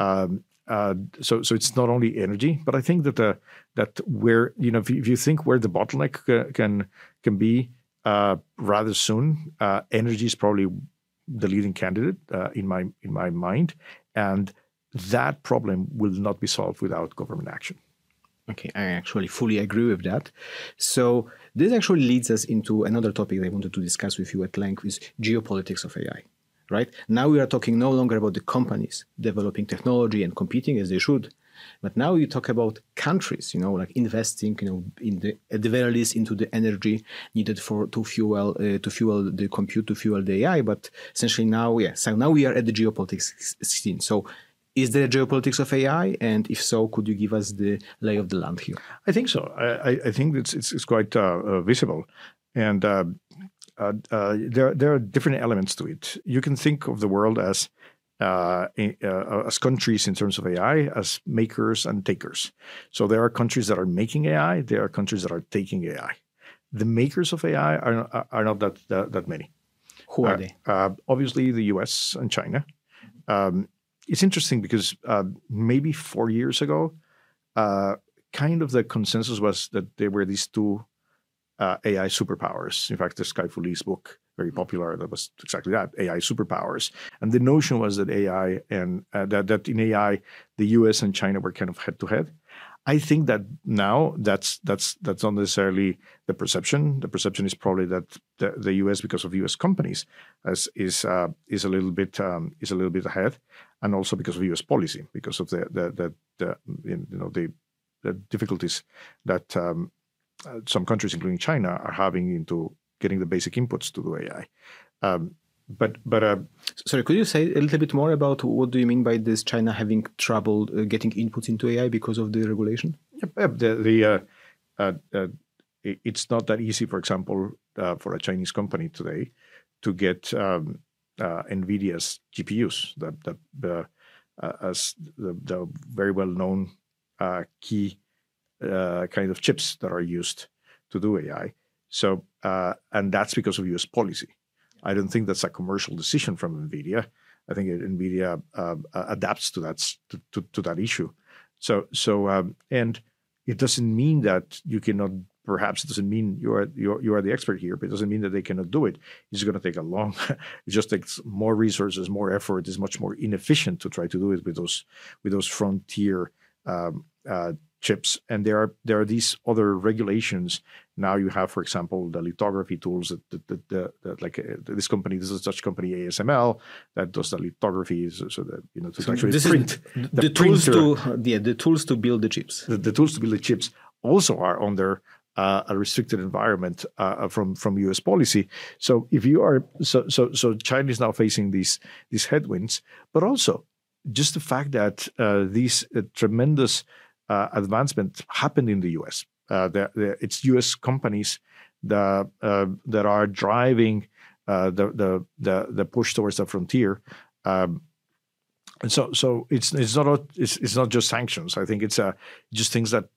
So it's not only energy, but I think that where if you think where the bottleneck can be rather soon, energy is probably the leading candidate in my mind, and that problem will not be solved without government action. Okay, I actually fully agree with that. So this actually leads us into another topic that I wanted to discuss with you at length, is geopolitics of AI. Right? Now we are talking no longer about the companies developing technology and competing as they should, but now you talk about countries, like investing, at the very least into the energy needed to fuel the compute, to fuel the AI. But essentially now we are at the geopolitics scene. So is there a geopolitics of AI? And if so, could you give us the lay of the land here? I think so. I think it's quite visible. And there are different elements to it. You can think of the world as countries in terms of AI as makers and takers. So there are countries that are making AI. There are countries that are taking AI. The makers of AI are not that many. Who are they? Obviously, the US and China. It's interesting because maybe 4 years ago, kind of the consensus was that there were these two AI superpowers. In fact, there's Kai-Fu Lee's book, very popular, that was exactly that, AI superpowers. And the notion was that AI and that in AI, the US and China were kind of head to head. I think that now that's not necessarily the perception. The perception is probably that the US, because of US companies, is a little bit ahead, and also because of US policy, because of the difficulties that some countries, including China, are having into getting the basic inputs to do AI. Sorry, could you say a little bit more about what do you mean by this China having trouble getting inputs into AI because of the regulation? Yep. It's not that easy, for example, for a Chinese company today to get NVIDIA's GPUs, as the very well-known key kind of chips that are used to do AI. So, and that's because of US policy. I don't think that's a commercial decision from NVIDIA. I think NVIDIA adapts to that issue. So, and it doesn't mean that you cannot. Perhaps it doesn't mean you are the expert here, but it doesn't mean that they cannot do it. It's going to take it just takes more resources, more effort. It's much more inefficient to try to do it with those frontier chips. And there are these other regulations. Now you have, for example, the lithography tools this company, this is a Dutch company, ASML, that does the lithography, so that to actually print the tools to build the chips. The tools to build the chips also are under a restricted environment from U.S. policy. So if you are so China is now facing these headwinds, but also just the fact that these tremendous advancement happened in the U.S. It's U.S. companies that are driving the push towards the frontier. And so it's not just sanctions. I think it's just things that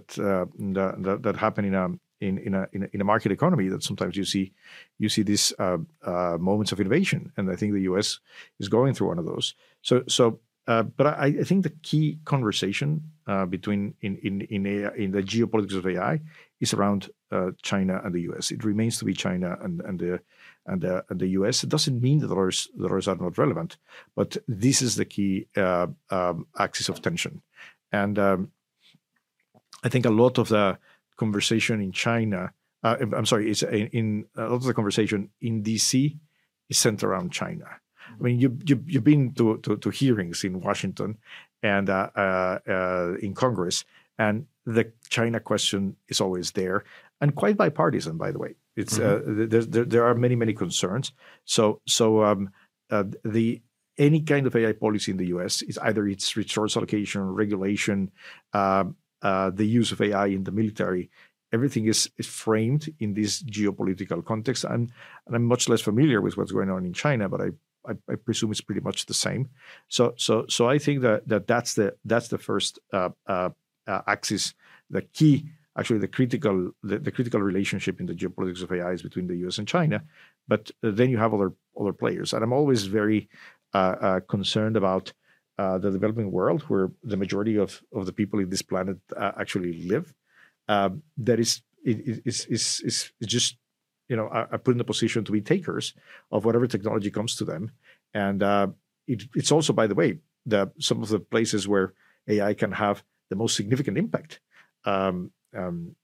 happen in a market economy, that sometimes you see these moments of innovation, and I think the U.S. is going through one of those. So But I think the key conversation between in AI, in the geopolitics of AI is around China and the U.S. It remains to be China and the U.S. It doesn't mean that others are not relevant, but this is the key axis of tension. And I think a lot of the conversation in China, is in a lot of the conversation in D.C. is centered around China. I mean, you've been to hearings in Washington and in Congress, and the China question is always there, and quite bipartisan, by the way. It's there are many concerns. So any kind of AI policy in the U.S. is either its resource allocation, regulation, the use of AI in the military. Everything is framed in this geopolitical context, and I'm much less familiar with what's going on in China, but I presume it's pretty much the same. So I think that's the first axis. The key, actually, the critical relationship in the geopolitics of AI is between the U.S. and China. But then you have other players, and I'm always very concerned about the developing world, where the majority of the people in this planet actually live. That is just, are put in a position to be takers of whatever technology comes to them. And it's also, by the way, some of the places where AI can have the most significant impact. If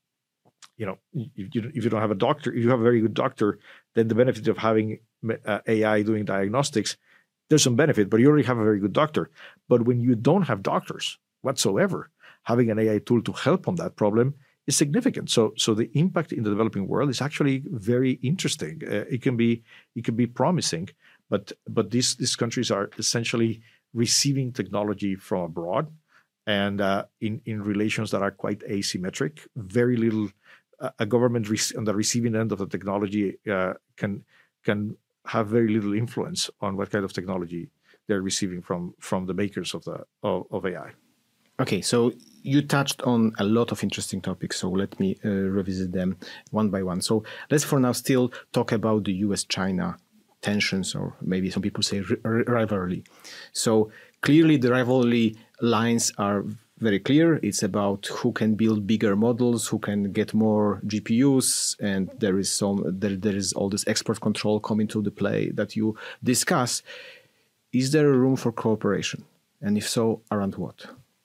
you don't have a doctor, if you have a very good doctor, then the benefit of having AI doing diagnostics, there's some benefit, but you already have a very good doctor. But when you don't have doctors whatsoever, having an AI tool to help on that problem is significant. So the impact in the developing world is actually very interesting. It can be promising, but these countries are essentially receiving technology from abroad, and in relations that are quite asymmetric. Very little a government on the receiving end of the technology can have very little influence on what kind of technology they're receiving from the makers of AI. Okay, so you touched on a lot of interesting topics, so let me revisit them one by one. So let's for now still talk about the US-China tensions, or maybe some people say rivalry. So clearly the rivalry lines are very clear. It's about who can build bigger models, who can get more GPUs, and there is all this export control coming to the play that you discuss. Is there a room for cooperation? And if so, around what?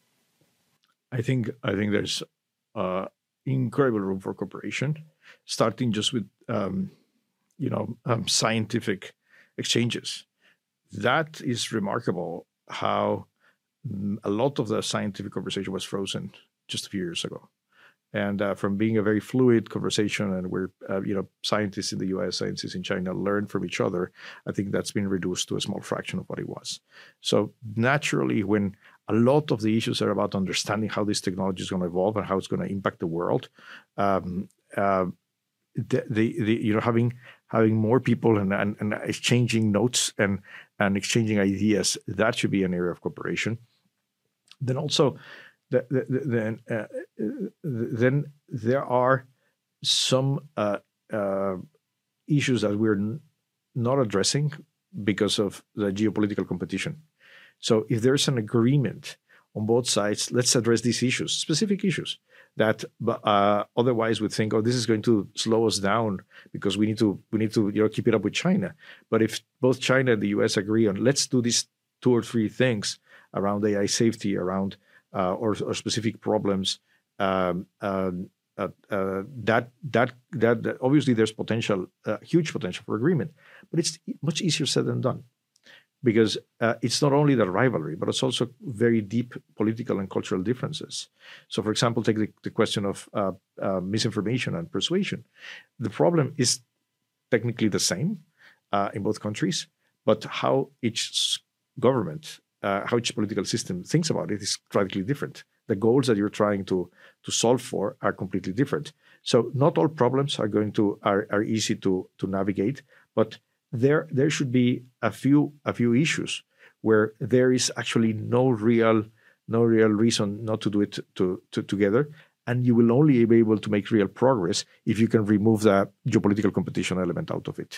I think there's incredible room for cooperation, starting just with scientific exchanges. That is remarkable how a lot of the scientific conversation was frozen just a few years ago, and from being a very fluid conversation, and where scientists in the U.S., scientists in China learn from each other, I think that's been reduced to a small fraction of what it was. So naturally, when a lot of the issues are about understanding how this technology is going to evolve and how it's going to impact the world, having more people and exchanging notes and exchanging ideas, that should be an area of cooperation. Then also, then there are some issues that we're not addressing because of the geopolitical competition. So if there's an agreement on both sides, let's address these issues, specific issues that otherwise would think, oh, this is going to slow us down because we need to keep it up with China. But if both China and the US agree on, let's do these 2 or 3 things around AI safety, around or specific problems, that obviously there's potential, huge potential for agreement, but it's much easier said than done. Because it's not only the rivalry, but it's also very deep political and cultural differences. So, for example, take the question of misinformation and persuasion. The problem is technically the same in both countries, but how each government, how each political system thinks about it is radically different. The goals that you're trying to solve for are completely different. So, not all problems are easy to navigate, but there should be a few issues where there is actually no real reason not to do it together, and you will only be able to make real progress if you can remove the geopolitical competition element out of it.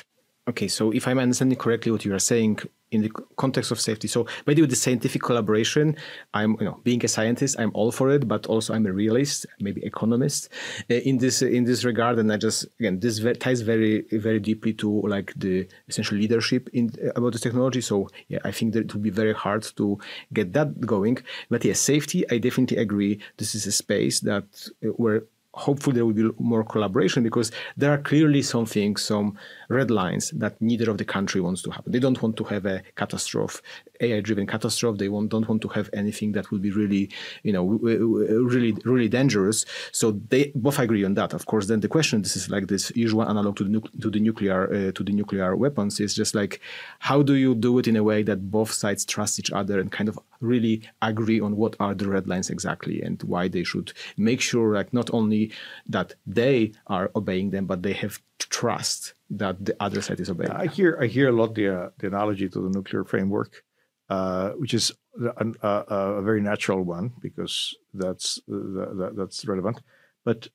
Okay, so if I'm understanding correctly what you are saying in the context of safety, so by the way, the scientific collaboration, I'm, being a scientist, I'm all for it, but also I'm a realist, maybe economist in this regard, and I just again this ties very very deeply to like the essential leadership in about this technology. So yeah, I think that it will be very hard to get that going. But yes, safety, I definitely agree. This is a space that where hopefully there will be more collaboration, because there are clearly some red lines that neither of the country wants to happen. They don't want to have a catastrophe, AI-driven catastrophe. They don't want to have anything that will be really, really dangerous. So they both agree on that. Of course, then the question, this is like this usual analog to the nuclear weapons, is just like, how do you do it in a way that both sides trust each other and kind of really agree on what are the red lines exactly and why they should make sure, like, not only that they are obeying them, but they have trust that the other side is obeying. I hear a lot the analogy to the nuclear framework, which is a very natural one, because that's relevant. But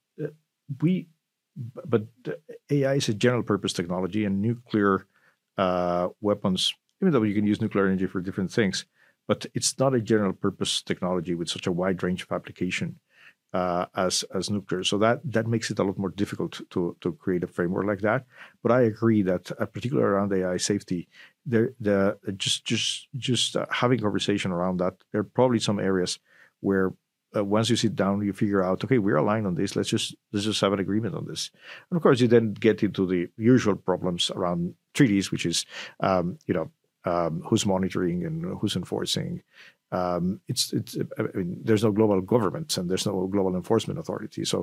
AI is a general purpose technology, and nuclear weapons, even though you can use nuclear energy for different things, but it's not a general purpose technology with such a wide range of application as nuclear. So that makes it a lot more difficult to create a framework like that. But I agree that, particularly around AI safety, just having conversation around that, there are probably some areas where once you sit down, you figure out, okay, we're aligned on this. Let's just have an agreement on this. And of course, you then get into the usual problems around treaties, which is who's monitoring and who's enforcing. I mean, there's no global government and there's no global enforcement authority. So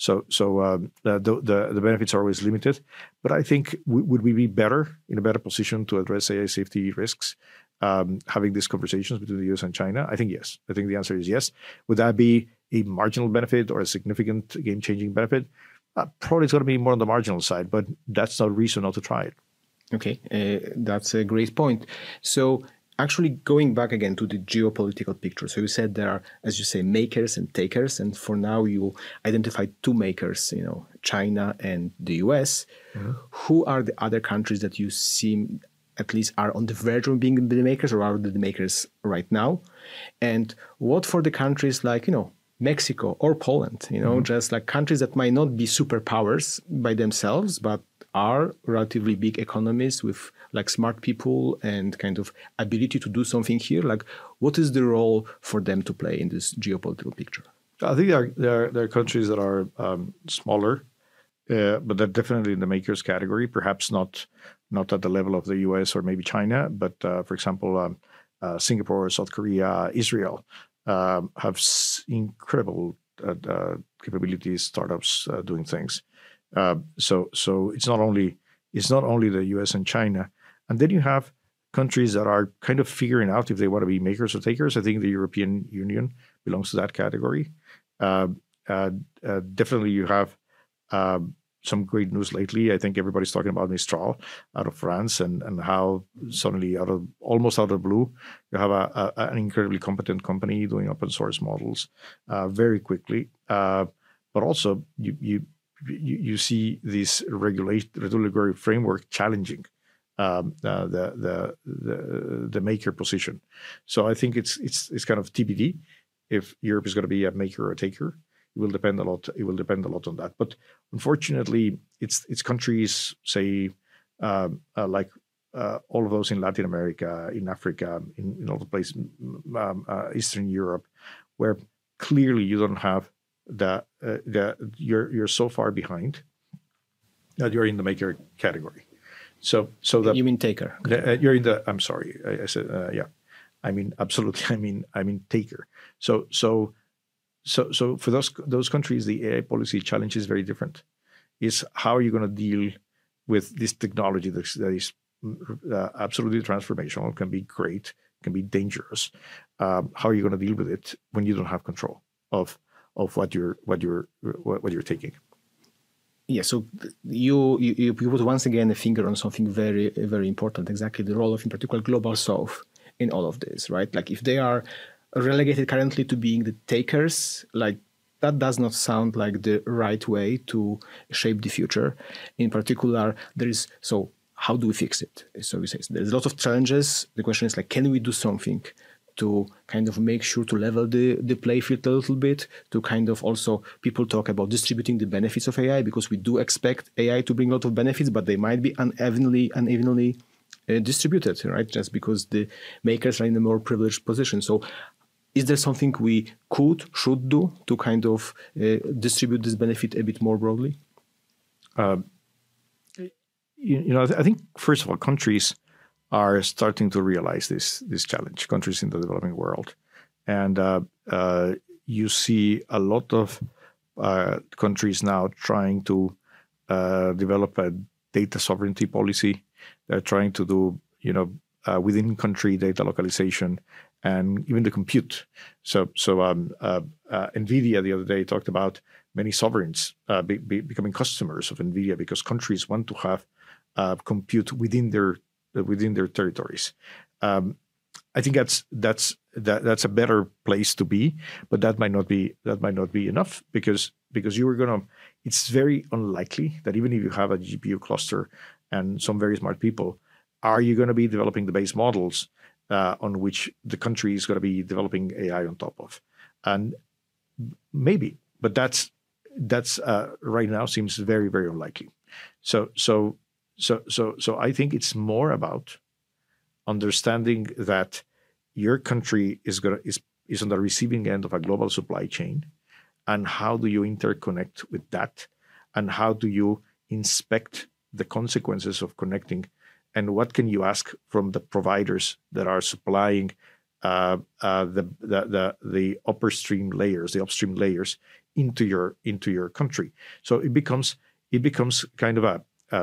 the benefits are always limited. But I think would we be in a better position to address AI safety risks, having these conversations between the US and China? I think yes. I think the answer is yes. Would that be a marginal benefit or a significant game-changing benefit? Probably it's going to be more on the marginal side, but that's no reason not to try it. Okay, that's a great point. So actually going back again to the geopolitical picture. So you said there are, as you say, makers and takers. And for now, you identified two makers, China and the US. Mm-hmm. Who are the other countries that you seem at least are on the verge of being the makers, or are the makers right now? And what for the countries like, Mexico or Poland, mm-hmm. just like countries that might not be superpowers by themselves, but are relatively big economies with like smart people and kind of ability to do something here? Like, what is the role for them to play in this geopolitical picture? I think there are countries that are smaller, but they're definitely in the makers category. Perhaps not at the level of the US or maybe China, but for example, Singapore, South Korea, Israel have incredible capabilities, startups doing things. So it's not only the US and China, and then you have countries that are kind of figuring out if they want to be makers or takers. I think the European Union belongs to that category. Definitely, you have some great news lately. I think everybody's talking about Mistral out of France and how suddenly almost out of the blue, you have an incredibly competent company doing open source models very quickly. But also you see this regulatory framework challenging the maker position. So I think it's kind of TBD if Europe is going to be a maker or a taker. It will depend a lot. It will depend a lot on that. But unfortunately, it's countries, say, like all of those in Latin America, in Africa, in all the places, Eastern Europe, where clearly you don't have you're so far behind that you're in the maker category. So you mean taker? You're in the. I'm sorry, I said yeah. I mean absolutely. I mean taker. So for those countries, the AI policy challenge is very different. Is how are you going to deal with this technology that is absolutely transformational, can be great, can be dangerous. How are you going to deal with it when you don't have control of what you're taking? Yeah, so you put once again a finger on something very, very important, exactly the role of, in particular, Global South in all of this, right? Like if they are relegated currently to being the takers, like that does not sound like the right way to shape the future. In particular, how do we fix it? So we say there's a lot of challenges. The question is like, can we do something to kind of make sure to level the play field a little bit, to kind of also people talk about distributing the benefits of AI, because we do expect AI to bring a lot of benefits, but they might be unevenly distributed, right? Just because the makers are in a more privileged position. So is there something we should do to kind of distribute this benefit a bit more broadly? I think, first of all, countries are starting to realize this challenge, countries in the developing world. And you see a lot of countries now trying to develop a data sovereignty policy. They're trying to do, within country data localization and even the compute. So NVIDIA the other day talked about many sovereigns becoming customers of NVIDIA because countries want to have compute within their territories. I think that's a better place to be, but that might not be enough because it's very unlikely that even if you have a GPU cluster and some very smart people, are you going to be developing the base models on which the country is going to be developing AI on top of? And maybe, but that's right now seems very, very unlikely. So I think it's more about understanding that your country is on the receiving end of a global supply chain, and how do you interconnect with that, and how do you inspect the consequences of connecting, and what can you ask from the providers that are supplying the upstream layers into your country. So it becomes kind of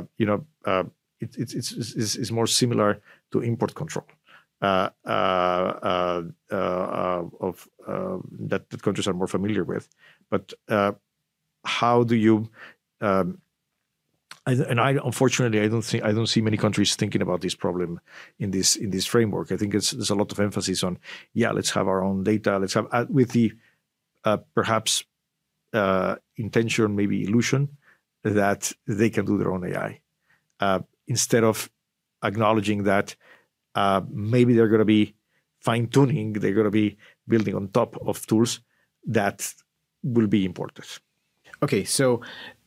it's more similar to import control that countries are more familiar with. But how do you? Unfortunately, I don't see many countries thinking about this problem in this framework. I think there's a lot of emphasis on let's have our own data. Let's have with the perhaps intention, maybe illusion, that they can do their own AI, instead of acknowledging that maybe they're going to be fine-tuning, they're going to be building on top of tools that will be imported. Okay, so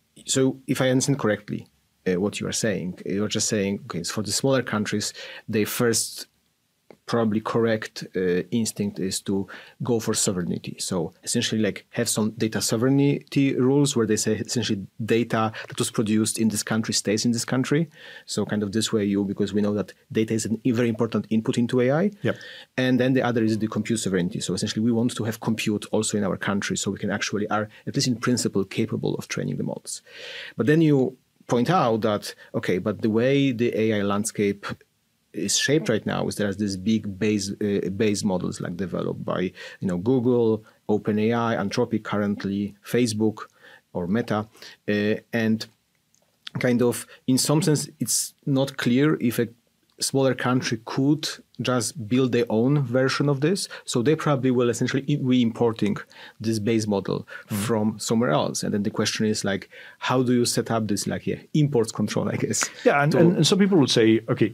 if I understand correctly, what you are saying, you're just saying, okay, so for the smaller countries, they first probably correct instinct is to go for sovereignty. So essentially like have some data sovereignty rules where they say essentially data that was produced in this country stays in this country. So kind of this way because we know that data is a very important input into AI. Yep. And then the other is the compute sovereignty. So essentially we want to have compute also in our country so we can actually are, at least in principle, capable of training the models. But then you point out that, okay, but the way the AI landscape is shaped right now is there's this big base models like developed by Google, OpenAI, Anthropic currently, Facebook or Meta, and kind of in some sense it's not clear if a smaller country could just build their own version of this. So they probably will essentially re-importing this base model from somewhere else. And then the question is like, how do you set up this imports control, I guess? Yeah, and some people would say, okay,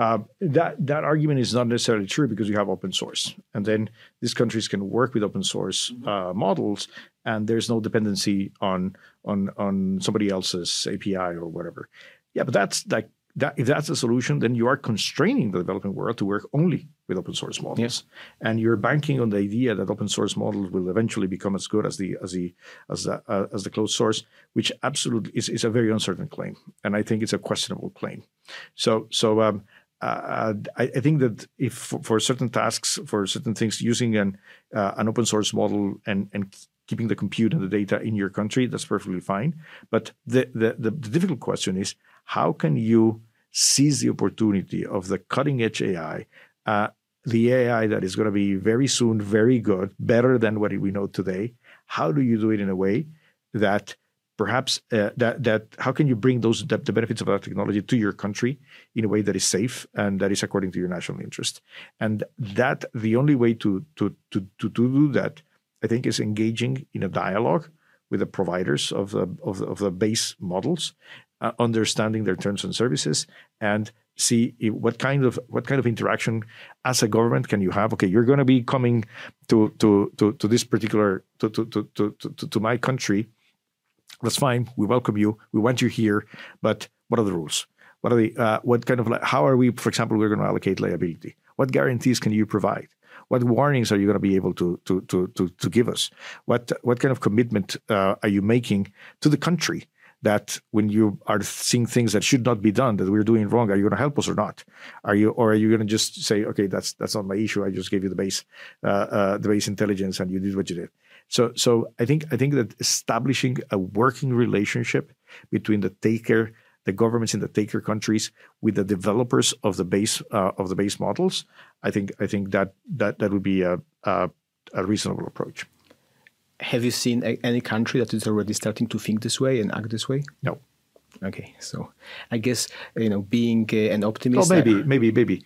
that argument is not necessarily true because you have open source, and then these countries can work with open source models, and there's no dependency on somebody else's API or whatever. Yeah, but that's like that. If that's a solution, then you are constraining the developing world to work only with open source models, and you're banking on the idea that open source models will eventually become as good as the closed source, which absolutely is a very uncertain claim, and I think it's a questionable claim. So I think that if for certain tasks, for certain things, using an open source model and keeping the compute and the data in your country, that's perfectly fine. But the difficult question is, how can you seize the opportunity of the cutting edge AI, the AI that is going to be very soon very good, better than what we know today? How do you do it in a way that perhaps how can you bring the benefits of that technology to your country in a way that is safe and that is according to your national interest? And that the only way to do that, I think, is engaging in a dialogue with the providers of the base models, understanding their terms and services, and see what kind of interaction as a government can you have. Okay, you're going to be coming to this particular to my country. That's fine. We welcome you. We want you here. But what are the rules? What are the what kind of how are we? For example, we're going to allocate liability. What guarantees can you provide? What warnings are you going to be able to give us? What kind of commitment are you making to the country? That when you are seeing things that should not be done, that we're doing wrong, are you going to help us or not? Are you going to just say, okay, that's not my issue. I just gave you the base intelligence, and you did what you did. So I think that establishing a working relationship between the governments in the taker countries with the developers of the base models, I think that would be a reasonable approach. Have you seen any country that is already starting to think this way and act this way? No. Okay, so I guess being an optimist. Well, maybe.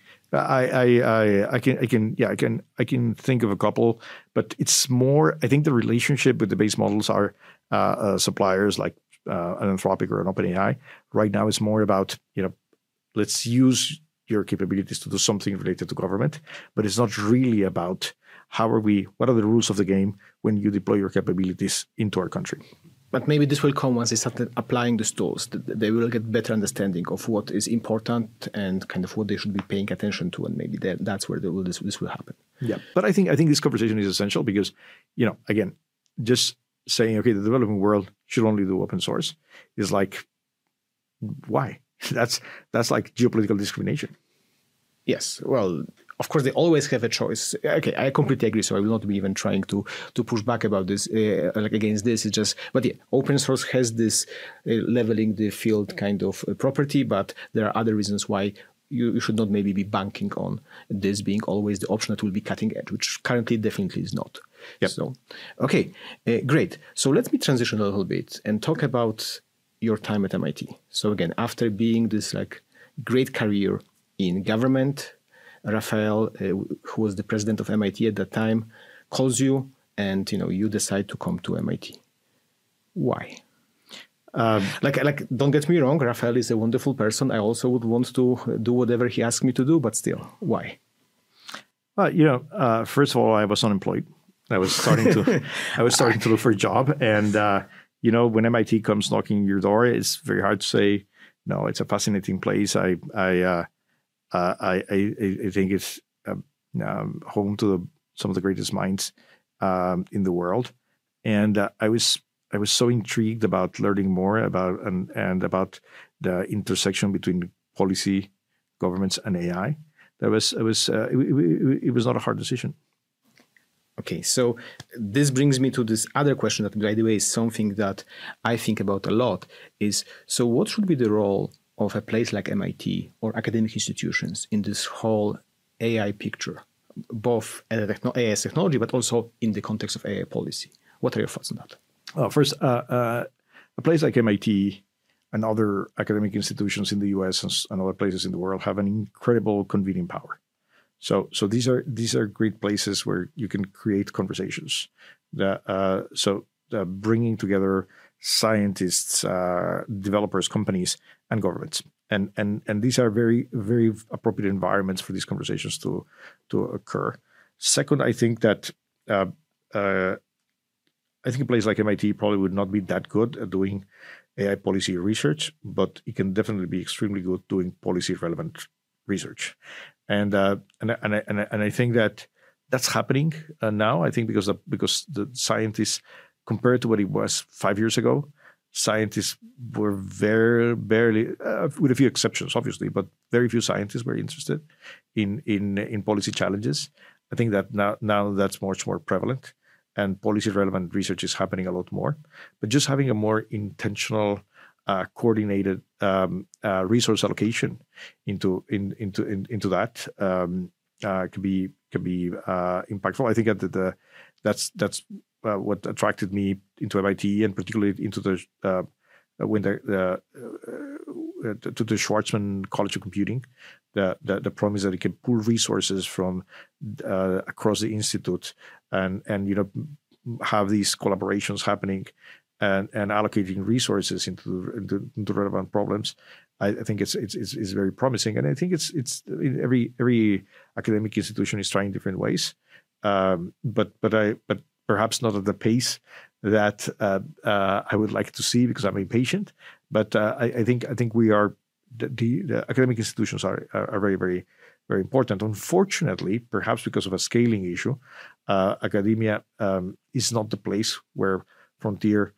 I can think of a couple, but it's more. I think the relationship with the base models are suppliers like an Anthropic or an OpenAI. Right now, it's more about let's use your capabilities to do something related to government, but it's not really about what are the rules of the game when you deploy your capabilities into our country. But maybe this will come once they start applying these tools. They will get better understanding of what is important and kind of what they should be paying attention to, and maybe that's where this will happen. Yeah, but I think this conversation is essential because, again, just saying okay, the developing world should only do open source is like, why? That's like geopolitical discrimination. Yes, well, of course, they always have a choice. Okay, I completely agree. So I will not be even trying to push back about this, against this. It's just, but yeah, open source has this leveling the field kind of property, but there are other reasons why you should not maybe be banking on this being always the option that will be cutting edge, which currently definitely is not. Yep. So, okay, great. So let me transition a little bit and talk about your time at MIT. So again, after being this great career in government, Rafael, who was the president of MIT at that time, calls you and you decide to come to MIT. Why? Don't get me wrong, Rafael is a wonderful person. I also would want to do whatever he asks me to do, but still, why? First of all, I was unemployed. I was starting to look for a job, and when MIT comes knocking your door, it's very hard to say no. It's a fascinating place. I think it's home to some of the greatest minds in the world, and I was so intrigued about learning more about and about the intersection between policy, governments, and AI. It was not a hard decision. Okay, so this brings me to this other question that, by the way, is something that I think about a lot. Is so what should be the role of a place like MIT or academic institutions in this whole AI picture, both AI as technology, but also in the context of AI policy? What are your thoughts on that? First, a place like MIT and other academic institutions in the US and other places in the world have an incredible convening power. So these are great places where you can create conversations. Bringing together scientists, developers, companies, and governments, and these are very, very appropriate environments for these conversations to occur. Second, I think that a place like MIT probably would not be that good at doing AI policy research, but it can definitely be extremely good doing policy relevant research. And I think that that's happening now. I think because the scientists, compared to what it was 5 years ago, scientists were very barely, with a few exceptions, obviously, but very few scientists were interested in policy challenges. I think that now that's much more prevalent, and policy relevant research is happening a lot more. But just having a more intentional, coordinated resource allocation into that can be impactful. I think that's what attracted me into MIT, and particularly into the Schwarzman College of Computing. The promise that it can pool resources from across the institute and have these collaborations happening and allocating resources into relevant problems, I think it's very promising. And I think it's every academic institution is trying different ways, but perhaps not at the pace that I would like to see, because I'm impatient. But I think we are the academic institutions are very, very, very important. Unfortunately, perhaps because of a scaling issue, academia is not the place where frontier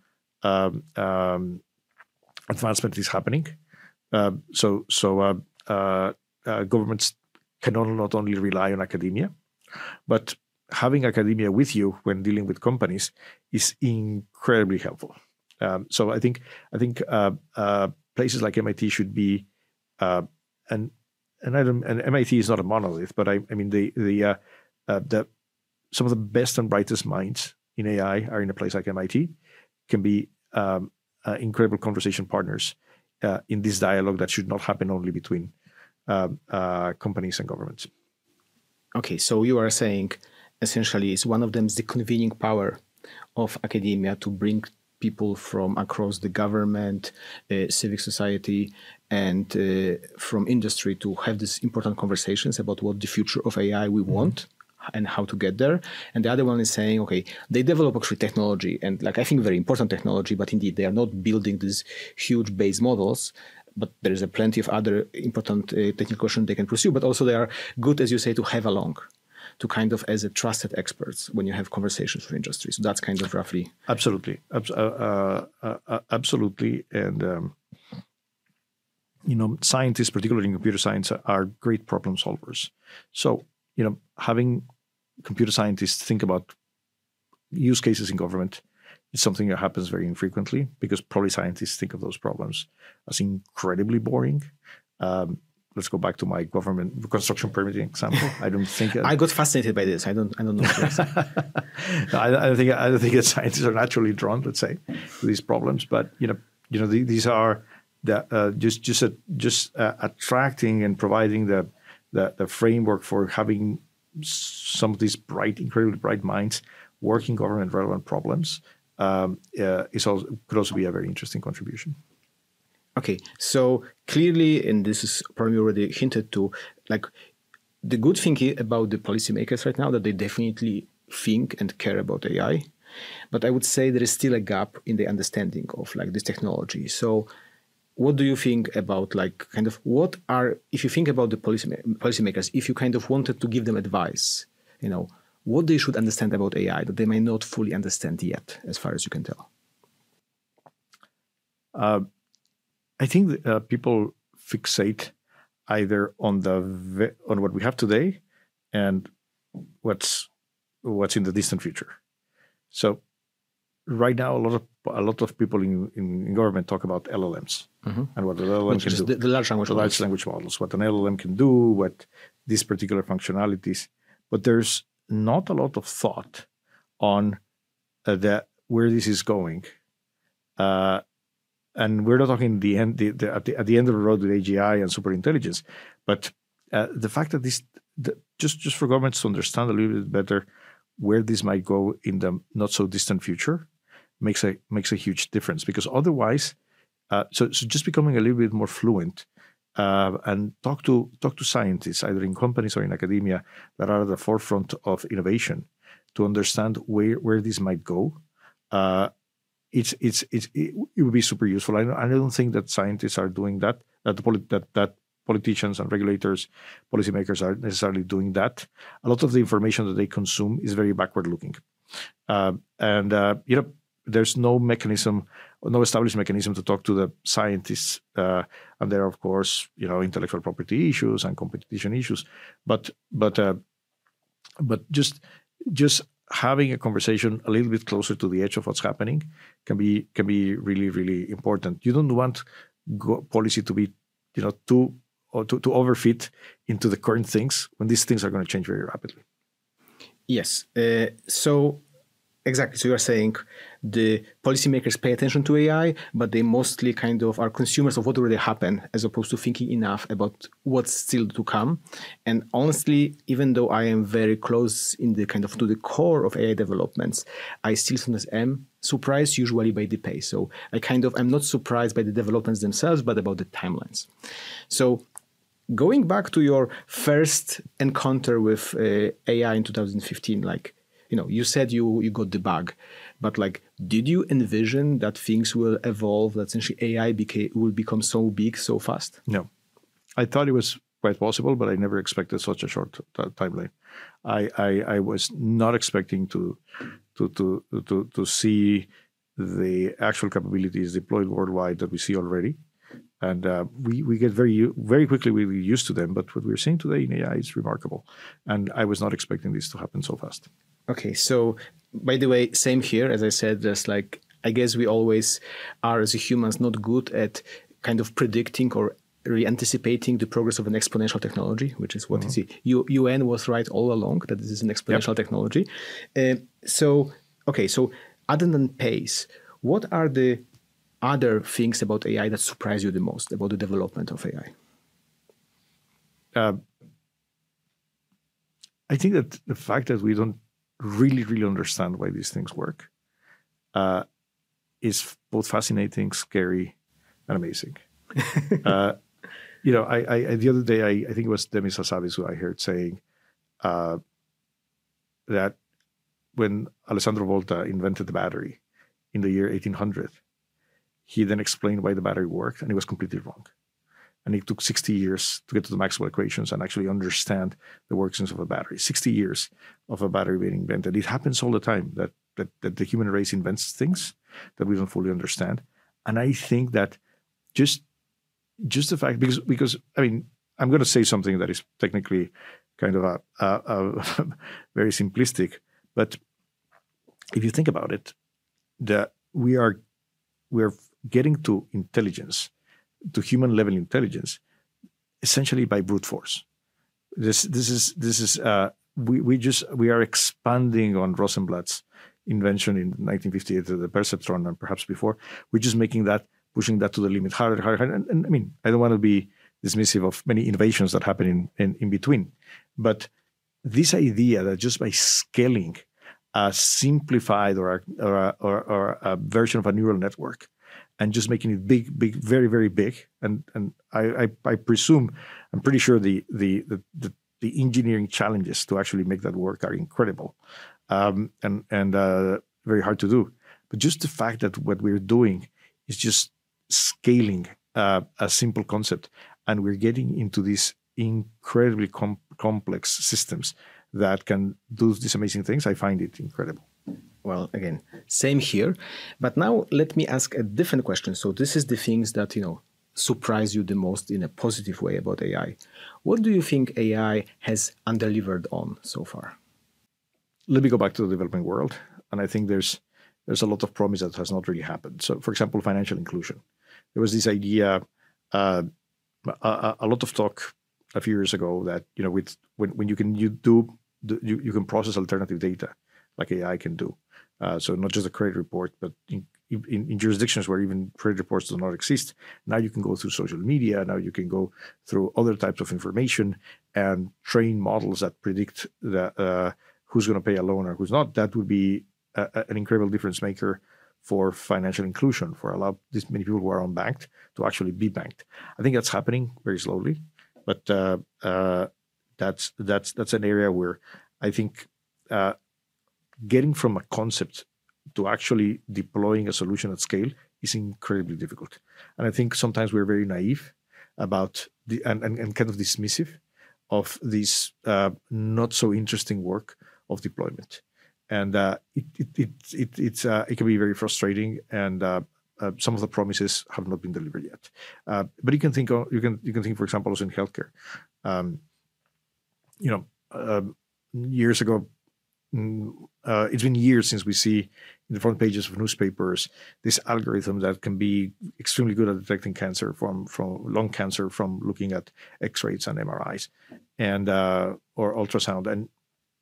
advancement is happening. So governments can not only rely on academia, but having academia with you when dealing with companies is incredibly helpful. So I think places like MIT should be, and MIT is not a monolith, but I mean some of the best and brightest minds in AI are in a place like MIT, can be incredible conversation partners in this dialogue that should not happen only between companies and governments. Okay, so you are saying essentially is one of them is the convening power of academia to bring people from across the government, civic society, and from industry to have these important conversations about what the future of AI we want and how to get there. And the other one is saying, okay, they develop actually technology, and like I think very important technology, but indeed they are not building these huge base models. But there is a plenty of other important technical questions they can pursue, but also they are good, as you say, to have along, to kind of as a trusted experts when you have conversations with industry. So that's kind of roughly. Absolutely. Absolutely. And, scientists, particularly in computer science, are great problem solvers. So, having computer scientists think about use cases in government is something that happens very infrequently, because probably scientists think of those problems as incredibly boring. Let's go back to my government construction permitting example. I don't think I got fascinated by this. I don't know. No, I don't think that scientists are naturally drawn, let's say, to these problems. But these are just attracting and providing the framework for having some of these incredibly bright minds working government relevant problems. Could also be a very interesting contribution. Okay, so clearly, and this is probably already hinted to, like the good thing about the policymakers right now that they definitely think and care about AI, but I would say there is still a gap in the understanding of like this technology. So, what do you think about like kind of if you think about the policymakers, if you kind of wanted to give them advice, what they should understand about AI that they may not fully understand yet, as far as you can tell? I think people fixate either on what we have today and what's in the distant future. So right now, a lot of people in government talk about LLMs and what the LLM can do. The large language models. What an LLM can do, what these particular functionalities. But there's not a lot of thought on where this is going. And we're not talking at the end of the road with AGI and superintelligence, but the fact that just for governments to understand a little bit better where this might go in the not so distant future makes a huge difference. Because otherwise, so just becoming a little bit more fluent and talk to scientists either in companies or in academia that are at the forefront of innovation to understand where this might go. It would be super useful. I don't think that scientists are doing that. That politicians and regulators, policymakers are necessarily doing that. A lot of the information that they consume is very backward-looking, there's no established mechanism to talk to the scientists, and there are of course intellectual property issues and competition issues, but just having a conversation a little bit closer to the edge of what's happening can be really, really important. You don't want policy to be to overfit into the current things when these things are going to change very rapidly. Yes. So exactly. So you are saying the policymakers pay attention to AI, but they mostly kind of are consumers of what already happened, as opposed to thinking enough about what's still to come. And honestly, even though I am very close in the kind of to the core of AI developments, I still sometimes am surprised usually by the pace. So I'm not surprised by the developments themselves, but about the timelines. So going back to your first encounter with AI in 2015, you said you got the bug, but did you envision that things will evolve, that essentially AI will become so big so fast? No. I thought it was quite possible, but I never expected such a short timeline. I was not expecting to see the actual capabilities deployed worldwide that we see already. And we get very quickly we used to them, but what we're seeing today in AI is remarkable. And I was not expecting this to happen so fast. Okay, so by the way, same here. As I said, just I guess we always are as humans not good at kind of predicting or anticipating the progress of an exponential technology, which is what is UN was right all along that this is an exponential technology. So other than pace, what are the other things about AI that surprise you the most about the development of AI? I think that the fact that we don't really understand why these things work is both fascinating, scary, and amazing. I the other day, I think it was Demis Hassabis who I heard saying that when Alessandro Volta invented the battery in the year 1800, he then explained why the battery worked, and it was completely wrong. And it took 60 years to get to the Maxwell equations and actually understand the workings of a battery. 60 years of a battery being invented. It happens all the time that the human race invents things that we don't fully understand. And I think that just the fact, because I mean, I'm going to say something that is technically kind of a very simplistic, but if you think about it, we're getting to intelligence, to human level intelligence, essentially by brute force. We are expanding on Rosenblatt's invention in 1958, the perceptron, and perhaps before. We're just pushing that to the limit harder. And I mean, I don't want to be dismissive of many innovations that happen in between, but this idea that just by scaling a simplified or a version of a neural network and just making it big, very, very big, and I presume, I'm pretty sure the engineering challenges to actually make that work are incredible, and very hard to do. But just the fact that what we're doing is just scaling a simple concept, and we're getting into these incredibly complex systems that can do these amazing things, I find it incredible. Well, again, same here. But now let me ask a different question. So this is the things that, surprise you the most in a positive way about AI. What do you think AI has undelivered on so far? Let me go back to the developing world. And I think there's a lot of promise that has not really happened. So, for example, financial inclusion. There was this idea, a lot of talk a few years ago that, when you can process alternative data like AI can do. So not just a credit report, but in jurisdictions where even credit reports do not exist, now you can go through social media. Now you can go through other types of information and train models that predict who's going to pay a loan or who's not. That would be an incredible difference maker for financial inclusion, for allow this many people who are unbanked to actually be banked. I think that's happening very slowly, but that's an area where I think getting from a concept to actually deploying a solution at scale is incredibly difficult. And I think sometimes we're very naive about and kind of dismissive of this not so interesting work of deployment. And it can be very frustrating, and some of the promises have not been delivered yet. But you can think, for example, also in healthcare. Years ago, it's been years since we see in the front pages of newspapers this algorithm that can be extremely good at detecting cancer from lung cancer from looking at X-rays and MRIs and or ultrasound, and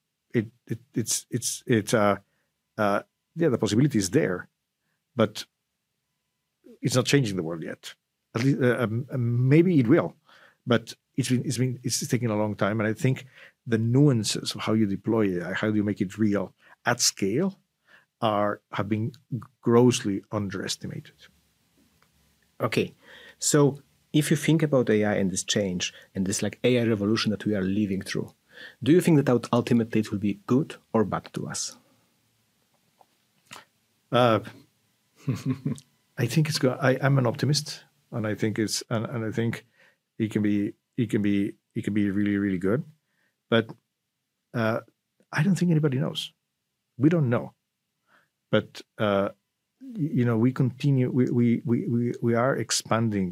the possibility is there, but it's not changing the world yet. At least maybe it will, but it's taking a long time, and I think the nuances of how you deploy AI, how do you make it real at scale, have been grossly underestimated. Okay, so if you think about AI and this change and this like AI revolution that we are living through, do you think that ultimately it will be good or bad to us? I think it's good. I'm an optimist, and I think and I think it can be really, really good. But I don't think anybody knows. We don't know. But we continue. We are expanding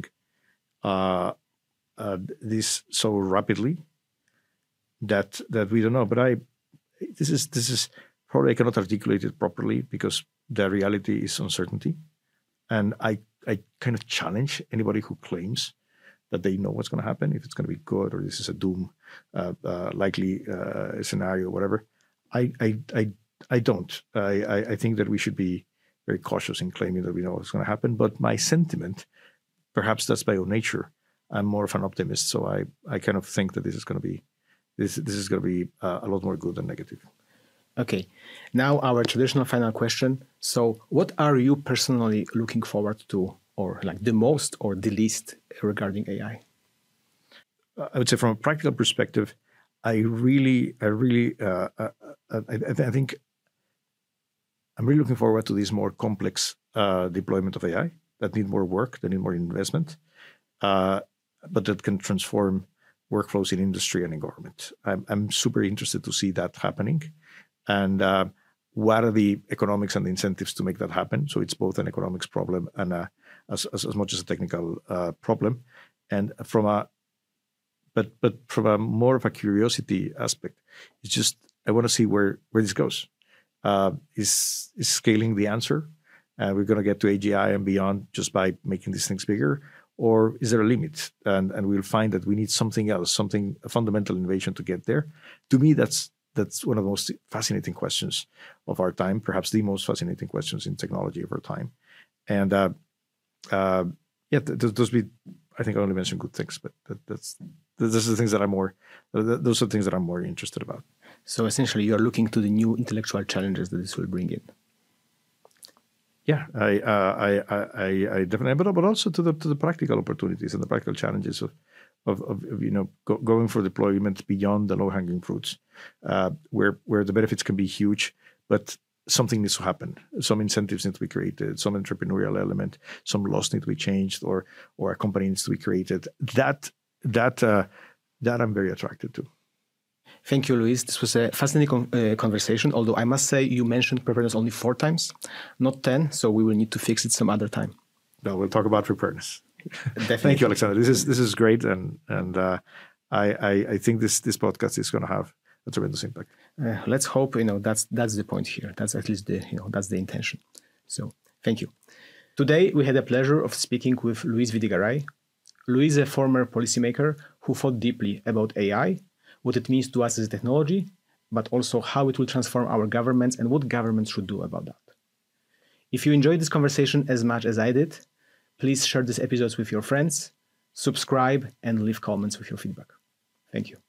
this so rapidly that we don't know. But this is probably I cannot articulate it properly because the reality is uncertainty, and I kind of challenge anybody who claims that they know what's going to happen, if it's going to be good or this is a doom likely scenario, whatever. I don't. I think that we should be very cautious in claiming that we know what's going to happen. But my sentiment, perhaps that's by own nature, I'm more of an optimist. So I kind of think that this is going to be a lot more good than negative. Okay. Now our traditional final question. So what are you personally looking forward to, or like the most or the least regarding AI? I would say from a practical perspective, I think I'm really looking forward to this more complex deployment of AI that need more work, that need more investment, but that can transform workflows in industry and in government. I'm super interested to see that happening. And what are the economics and the incentives to make that happen? So it's both an economics problem and as much as a technical problem. And from a more of a curiosity aspect, it's just I want to see where this goes. Is scaling the answer? We're going to get to AGI and beyond just by making these things bigger, or is there a limit? And we'll find that we need something else, a fundamental innovation to get there. To me, that's one of the most fascinating questions of our time, perhaps the most fascinating questions in technology of our time. And those be. I think I only mentioned good things, but those are the things that those are the things that I'm more interested about. So essentially, you are looking to the new intellectual challenges that this will bring in. Yeah, I definitely, but also to the practical opportunities and the practical challenges of going for deployment beyond the low-hanging fruits, where the benefits can be huge, but something needs to happen. Some incentives need to be created, some entrepreneurial element, some laws need to be changed, or a company needs to be created. That I'm very attracted to. Thank you, Luis. This was a fascinating conversation, although I must say you mentioned preparedness only 4 times, not 10, so we will need to fix it some other time. No, we'll talk about preparedness. Definitely. Thank you, Alexander. This is great, and I think this podcast is going to have a tremendous impact. Let's hope that's the point here. That's at least that's the intention. So thank you. Today we had the pleasure of speaking with Luis Vidigaray. Luis is a former policymaker who thought deeply about AI, what it means to us as a technology, but also how it will transform our governments and what governments should do about that. If you enjoyed this conversation as much as I did, please share this episode with your friends, subscribe, and leave comments with your feedback. Thank you.